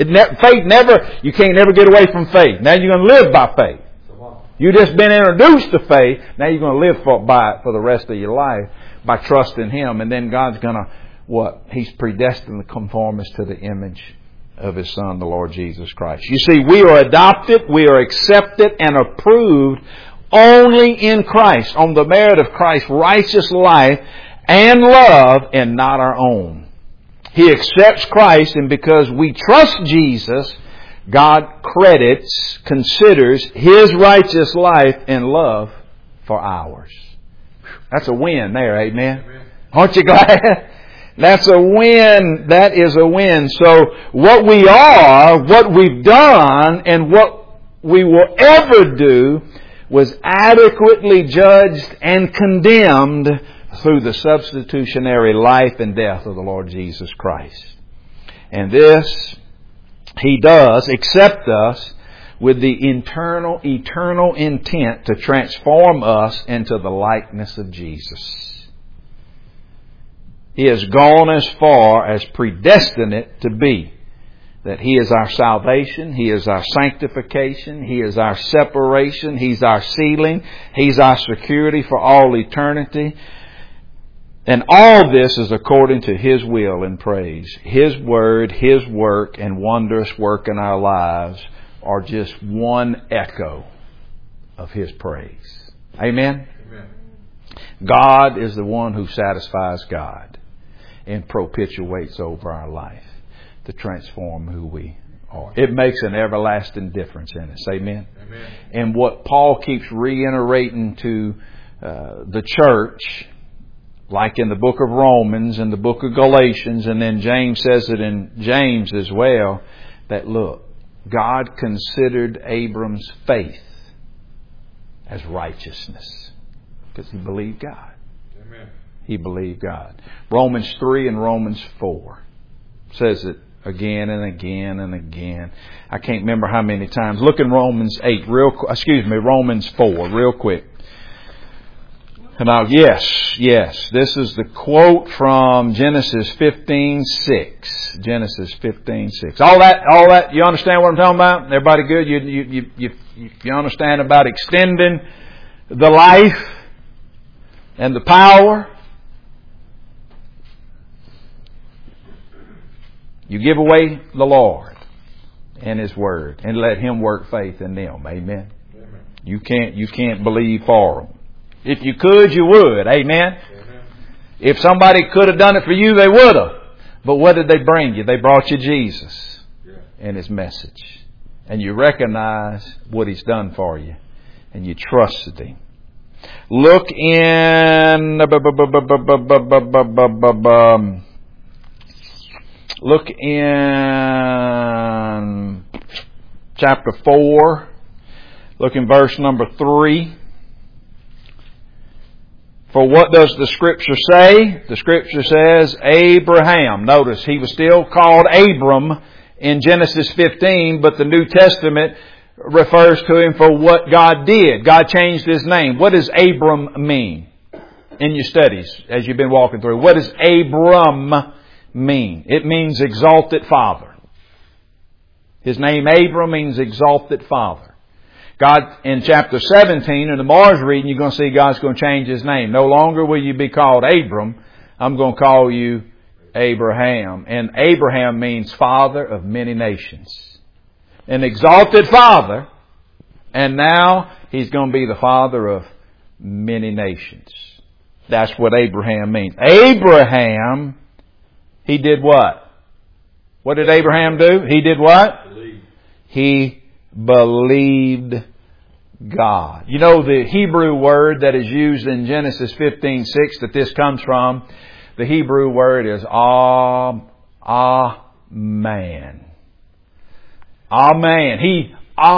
You can't never get away from faith. Now you're going to live by faith. You've just been introduced to faith. Now you're going to live by it for the rest of your life by trusting Him. And then God's going to, He's predestined to conform us to the image of His Son, the Lord Jesus Christ. You see, we are adopted, we are accepted and approved only in Christ, on the merit of Christ's righteous life and love, and not our own. He accepts Christ, and because we trust Jesus, God considers His righteous life and love for ours. That's a win there, amen? Aren't you glad? That's a win. That is a win. So what we are, what we've done, and what we will ever do was adequately judged and condemned through the substitutionary life and death of the Lord Jesus Christ. And this He does accept us with the eternal intent to transform us into the likeness of Jesus. He has gone as far as predestinate to be. That He is our salvation, He is our sanctification, He is our separation, He's our sealing, He's our security for all eternity. And all this is according to His will and praise. His word, His work, and wondrous work in our lives are just one echo of His praise. Amen? Amen. God is the one who satisfies God. and propitiates over our life to transform who we are. It makes an everlasting difference in us. Amen? Amen. And what Paul keeps reiterating to the church, like in the book of Romans and the book of Galatians, and then James says it in James as well, that look, God considered Abram's faith as righteousness because he believed God. Amen. He believed God. Romans 3 and Romans 4 says it again and again and again. I can't remember how many times. Look in Romans 4 real quick. Now, yes. This is the quote from Genesis 15:6. Genesis 15:6. All that. You understand what I'm talking about? Everybody good? You understand about extending the life and the power? You give away the Lord and His Word and let Him work faith in them. Amen. You can't believe for them. If you could, you would. Amen? Amen. If somebody could have done it for you, they would have. But what did they bring you? They brought you Jesus and His message. And you recognize what He's done for you. And you trusted Him. Look in chapter 4. Look in verse number 3. For what does the Scripture say? The Scripture says Abraham. Notice, he was still called Abram in Genesis 15, but the New Testament refers to him for what God did. God changed his name. What does Abram mean in your studies as you've been walking through? What does Abram mean? It means exalted father. His name Abram means exalted father. God, in chapter 17, in the Mars reading, you're going to see God's going to change His name. No longer will you be called Abram. I'm going to call you Abraham. And Abraham means father of many nations. An exalted father. And now he's going to be the father of many nations. That's what Abraham means. Abraham, he did what? What did Abraham do? He did what? He believed God. You know the Hebrew word that is used in Genesis 15:6 that this comes from? The Hebrew word is Amen. Amen.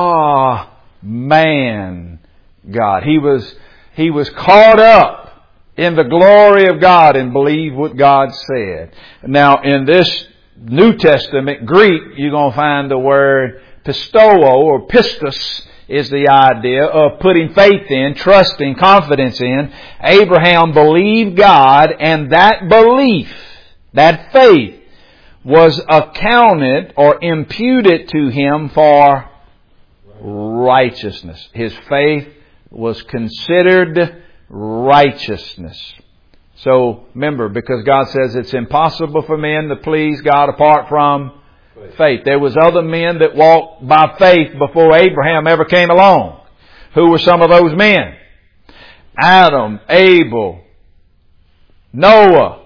Amen. God. He was caught up in the glory of God and believed what God said. Now in this New Testament Greek, you're going to find the word pistoo or pistos is the idea of putting faith in, trusting, confidence in. Abraham believed God, and that belief, that faith, was accounted or imputed to him for righteousness. His faith was considered righteousness. So remember, because God says it's impossible for men to please God apart from faith. There was other men that walked by faith before Abraham ever came along. Who were some of those men? Adam, Abel, Noah,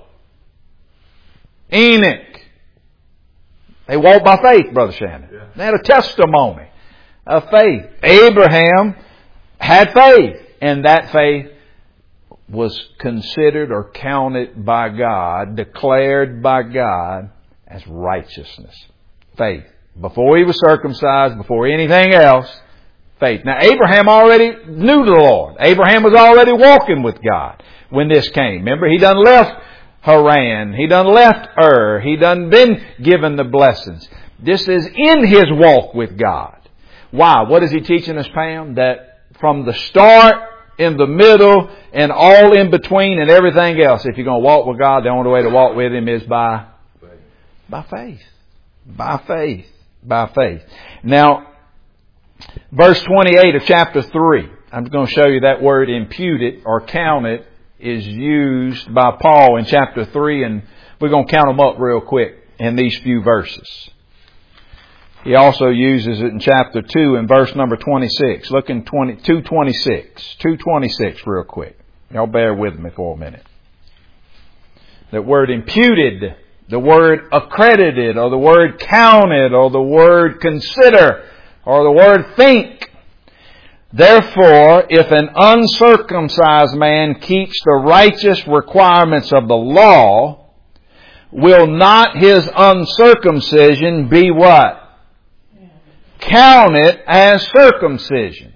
Enoch. They walked by faith, Brother Shannon. Yeah. They had a testimony of faith. Abraham had faith, and that faith was considered or counted by God, declared by God as righteousness. Faith. Before he was circumcised, before anything else, faith. Now Abraham already knew the Lord. Abraham was already walking with God when this came. Remember, he done left Haran. He done left Ur. He done been given the blessings. This is in his walk with God. Why? What is he teaching us, Pam? That from the start, in the middle, and all in between and everything else, if you're going to walk with God, the only way to walk with Him is by faith. By faith. By faith. Now, verse 28 of chapter 3. I'm going to show you that word imputed or counted is used by Paul in chapter 3. And we're going to count them up real quick in these few verses. He also uses it in chapter 2 in verse number 26. Look in 226. 226 real quick. Y'all bear with me for a minute. The word imputed, the word accredited, or the word counted, or the word consider, or the word think. Therefore, if an uncircumcised man keeps the righteous requirements of the law, will not his uncircumcision be what? Counted as circumcision.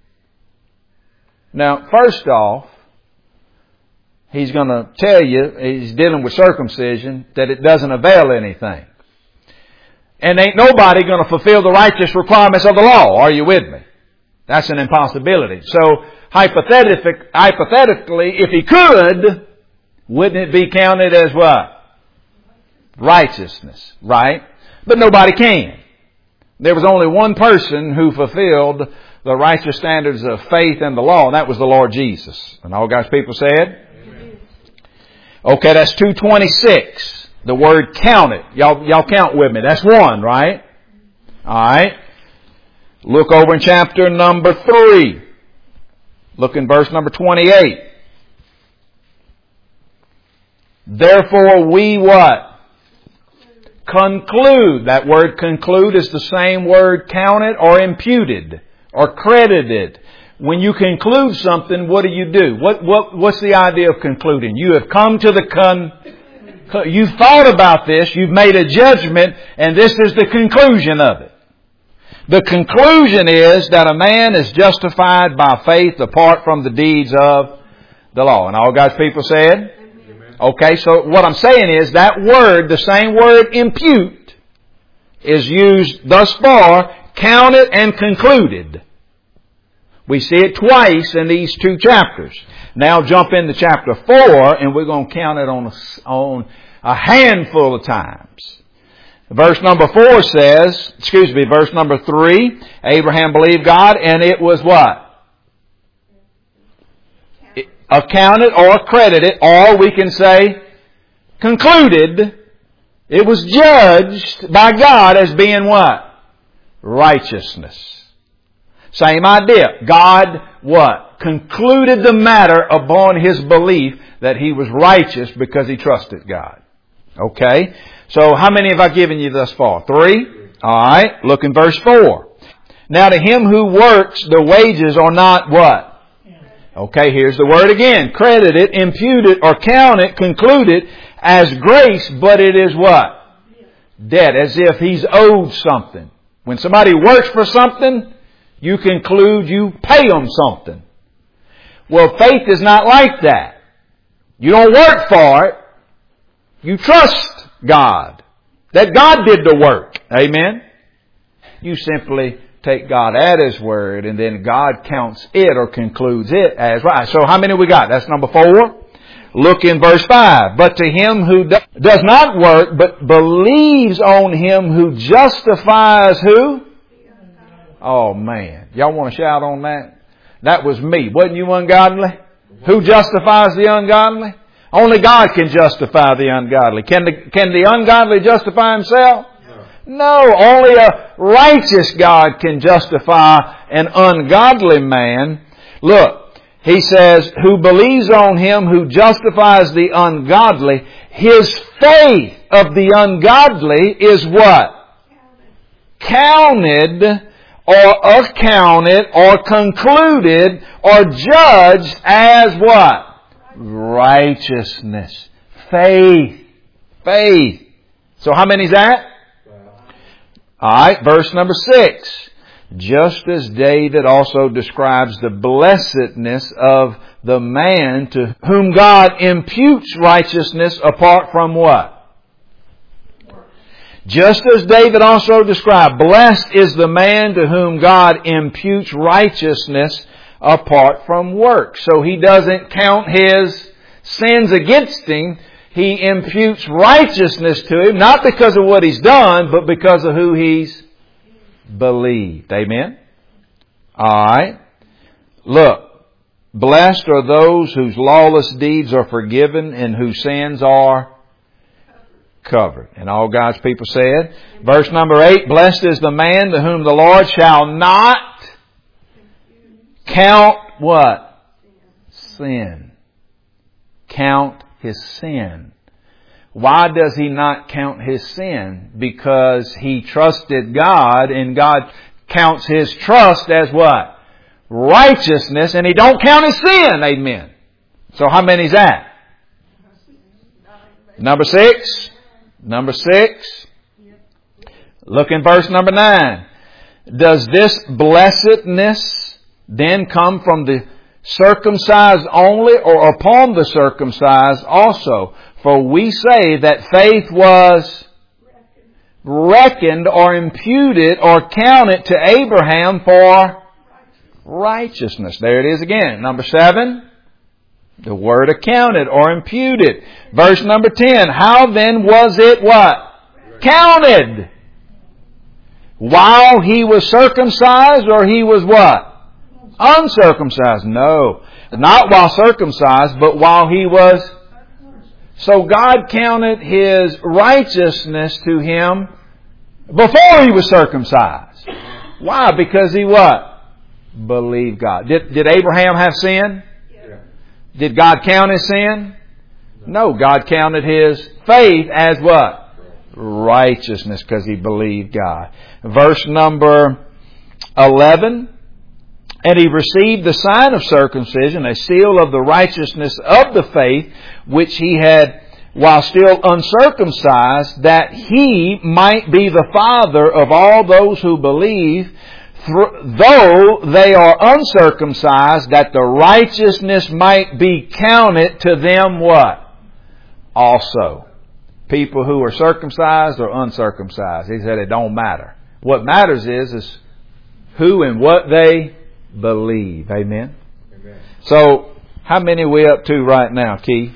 Now, first off, he's going to tell you, he's dealing with circumcision, that it doesn't avail anything. And ain't nobody going to fulfill the righteous requirements of the law. Are you with me? That's an impossibility. So, hypothetically, if he could, wouldn't it be counted as what? Righteousness, right? But nobody can. There was only one person who fulfilled the righteous standards of faith and the law, and that was the Lord Jesus. And all God's people said? Amen. Okay, that's 226. The word counted. Y'all count with me. That's one, right? Alright. Look over in chapter number 3. Look in verse number 28. Therefore we what? Conclude. That word conclude is the same word counted or imputed or credited. When you conclude something, what do? What's the idea of concluding? You have come to you've thought about this, you've made a judgment, and this is the conclusion of it. The conclusion is that a man is justified by faith apart from the deeds of the law. And all God's people said? Amen. Okay, so what I'm saying is that word, the same word impute, is used thus far, counted and concluded. We see it twice in these 2 chapters. Now jump into chapter 4 and we're going to count it on a handful of times. Verse number 3, Abraham believed God and it was what? Accounted or credited, or we can say concluded. It was judged by God as being what? Righteousness. Same idea. God what? Concluded the matter upon his belief that he was righteous because he trusted God. Okay? So how many have I given you thus far? 3? Alright. Look in verse 4. Now to him who works, the wages are not what? Okay, here's the word again. Credited, imputed, or counted, concluded as grace, but it is what? Debt, as if he's owed something. When somebody works for something, you conclude you pay them something. Well, faith is not like that. You don't work for it. You trust God. That God did the work. Amen? You simply take God at His word and then God counts it or concludes it as right. So how many we got? That's number 4. Look in verse 5. But to him who does not work but believes on him who justifies who? Oh man. Y'all want to shout on that? That was me. Wasn't you ungodly? Who justifies the ungodly? Only God can justify the ungodly. Can the ungodly justify himself? No, only a righteous God can justify an ungodly man. Look, he says, who believes on him who justifies the ungodly, his faith of the ungodly is what? Counted or accounted or concluded or judged as what? Righteousness. Faith. Faith. So how many is that? Alright, verse number 6. Just as David also describes the blessedness of the man to whom God imputes righteousness apart from what? Just as David also described, blessed is the man to whom God imputes righteousness apart from works. So he doesn't count his sins against him. He imputes righteousness to him, not because of what he's done, but because of who he's believed. Amen? Alright. Look, blessed are those whose lawless deeds are forgiven and whose sins are covered. And all God's people said. Verse number 8, blessed is the man to whom the Lord shall not count what? Sin. Count his sin. Why does he not count his sin? Because he trusted God, and God counts his trust as what? Righteousness, and he don't count his sin. Amen. So how many is that? Number 6. Number 6. Look in verse number 9. Does this blessedness then come from the circumcised only, or upon the circumcised also? For we say that faith was reckoned or imputed or counted to Abraham for righteousness. There it is again. Number 7. The word accounted or imputed. Verse number 10. How then was it what? Counted. While he was circumcised, or he was what? Uncircumcised. No. Not while circumcised, but while he was. So God counted his righteousness to him before he was circumcised. Why? Because he what? Believed God. Did Abraham have sin? Yeah. Did God count his sin? No. God counted his faith as what? Righteousness, because he believed God. Verse number 11. And he received the sign of circumcision, a seal of the righteousness of the faith, which he had while still uncircumcised, that he might be the father of all those who believe, though they are uncircumcised, that the righteousness might be counted to them what? Also. People who are circumcised or uncircumcised. He said it don't matter. What matters is who and what they believe. Amen. Amen. So, how many are we up to right now, Keith?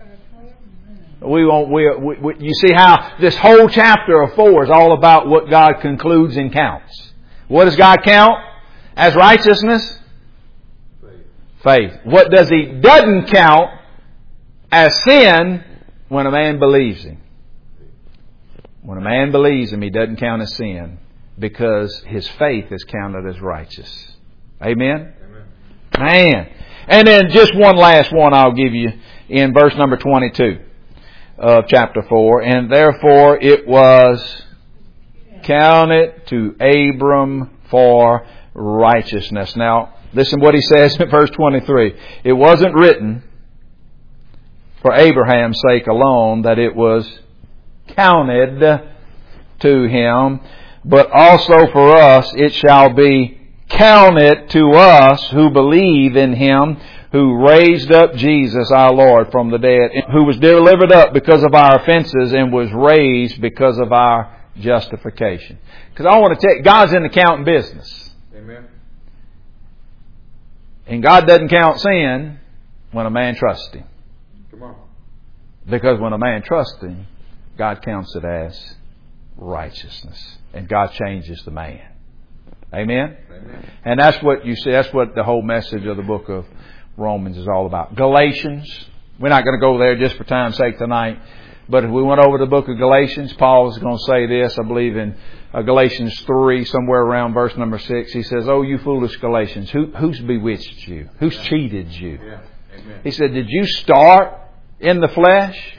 You see how this whole chapter of 4 is all about what God concludes and counts. What does God count as righteousness? Faith. What does He doesn't count as sin? When a man believes Him. When a man believes Him, he doesn't count as sin, because his faith is counted as righteous. Amen? Amen. Man. And then just one last one I'll give you in verse number 22 of chapter 4. And therefore it was counted to Abram for righteousness. Now, listen what he says in verse 23. It wasn't written for Abraham's sake alone that it was counted to him, but also for us it shall be counted to us who believe in Him who raised up Jesus our Lord from the dead, who was delivered up because of our offenses and was raised because of our justification. Because I want to tell you, God's in the counting business. Amen. And God doesn't count sin when a man trusts Him. Come on. Because when a man trusts Him, God counts it as righteousness. And God changes the man. Amen? Amen. And that's what you see. That's what the whole message of the book of Romans is all about. Galatians. We're not going to go there just for time's sake tonight. But if we went over the book of Galatians, Paul is going to say this, I believe in Galatians 3, somewhere around verse number 6. He says, "Oh, you foolish Galatians, who's bewitched you? Who's cheated you?" Yeah. Amen. He said, "Did you start in the flesh?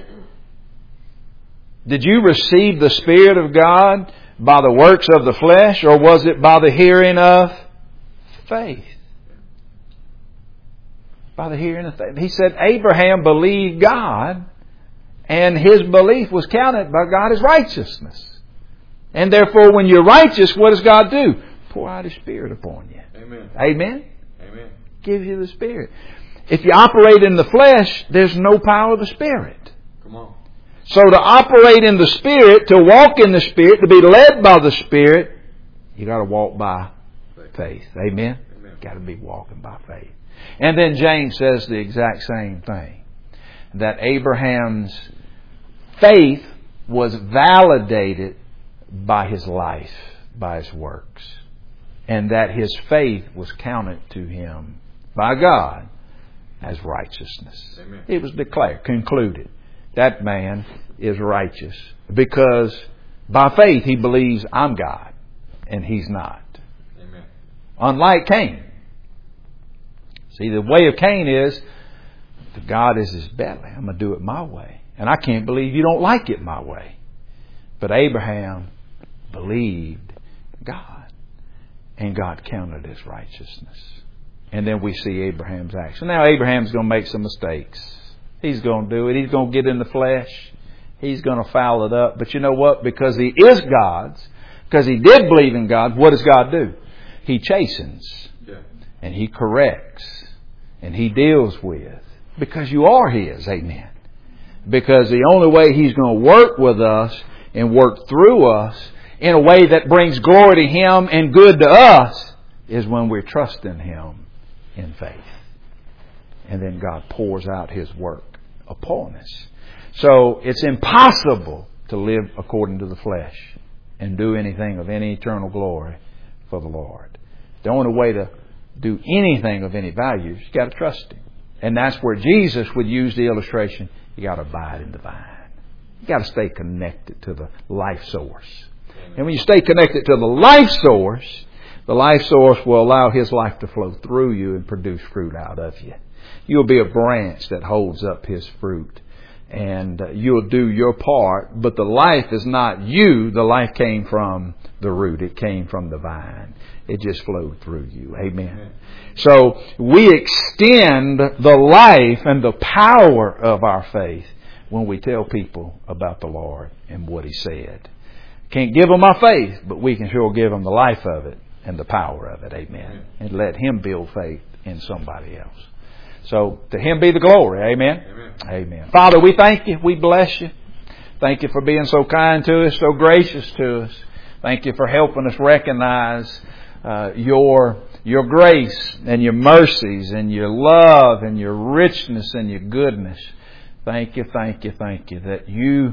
Did you receive the Spirit of God by the works of the flesh, or was it by the hearing of faith?" By the hearing of faith. He said Abraham believed God, and his belief was counted by God as righteousness. And therefore, when you're righteous, what does God do? Pour out His Spirit upon you. Amen. Amen? Amen. Give you the Spirit. If you operate in the flesh, there's no power of the Spirit. Come on. So to operate in the Spirit, to walk in the Spirit, to be led by the Spirit, you got to walk by faith. Amen? Amen. Got to be walking by faith. And then James says the exact same thing. That Abraham's faith was validated by his life, by his works. And that his faith was counted to him by God as righteousness. Amen. It was declared, concluded. That man is righteous because by faith he believes I'm God and he's not. Amen. Unlike Cain. See, the way of Cain is God is his belly. I'm going to do it my way. And I can't believe you don't like it my way. But Abraham believed God. And God counted his righteousness. And then we see Abraham's action. Now Abraham's going to make some mistakes. He's going to do it. He's going to get in the flesh. He's going to foul it up. But you know what? Because he is God's, because he did believe in God, what does God do? He chastens. And he corrects. And he deals with. Because you are his. Amen. Because the only way he's going to work with us and work through us in a way that brings glory to him and good to us is when we're trusting him in faith. And then God pours out his work upon us. So it's impossible to live according to the flesh and do anything of any eternal glory for the Lord. The only way to do anything of any value is you've got to trust him. And that's where Jesus would use the illustration. You got to abide in the vine. You got to stay connected to the life source. And when you stay connected to the life source will allow his life to flow through you and produce fruit out of you. You'll be a branch that holds up his fruit. And you'll do your part. But the life is not you. The life came from the root. It came from the vine. It just flowed through you. Amen. So we extend the life and the power of our faith when we tell people about the Lord and what he said. Can't give them our faith, but we can sure give them the life of it and the power of it. Amen. And let him build faith in somebody else. So to him be the glory. Amen. Amen. Amen. Father, we thank you. We bless you. Thank you for being so kind to us, so gracious to us. Thank you for helping us recognize your grace and your mercies and your love and your richness and your goodness. Thank you that you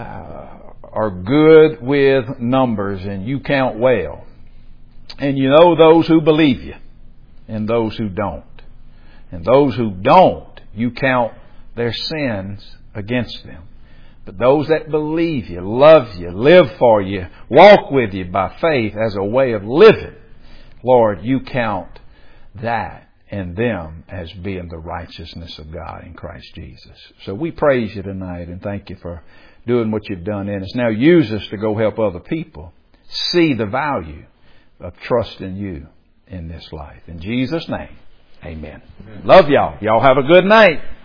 are good with numbers and you count well. And you know those who believe you and those who don't. And those who don't, you count their sins against them. But those that believe you, love you, live for you, walk with you by faith as a way of living, Lord, you count that and them as being the righteousness of God in Christ Jesus. So we praise you tonight and thank you for doing what you've done in us. Now use us to go help other people see the value of trusting you in this life. In Jesus' name, amen. Love y'all. Y'all have a good night.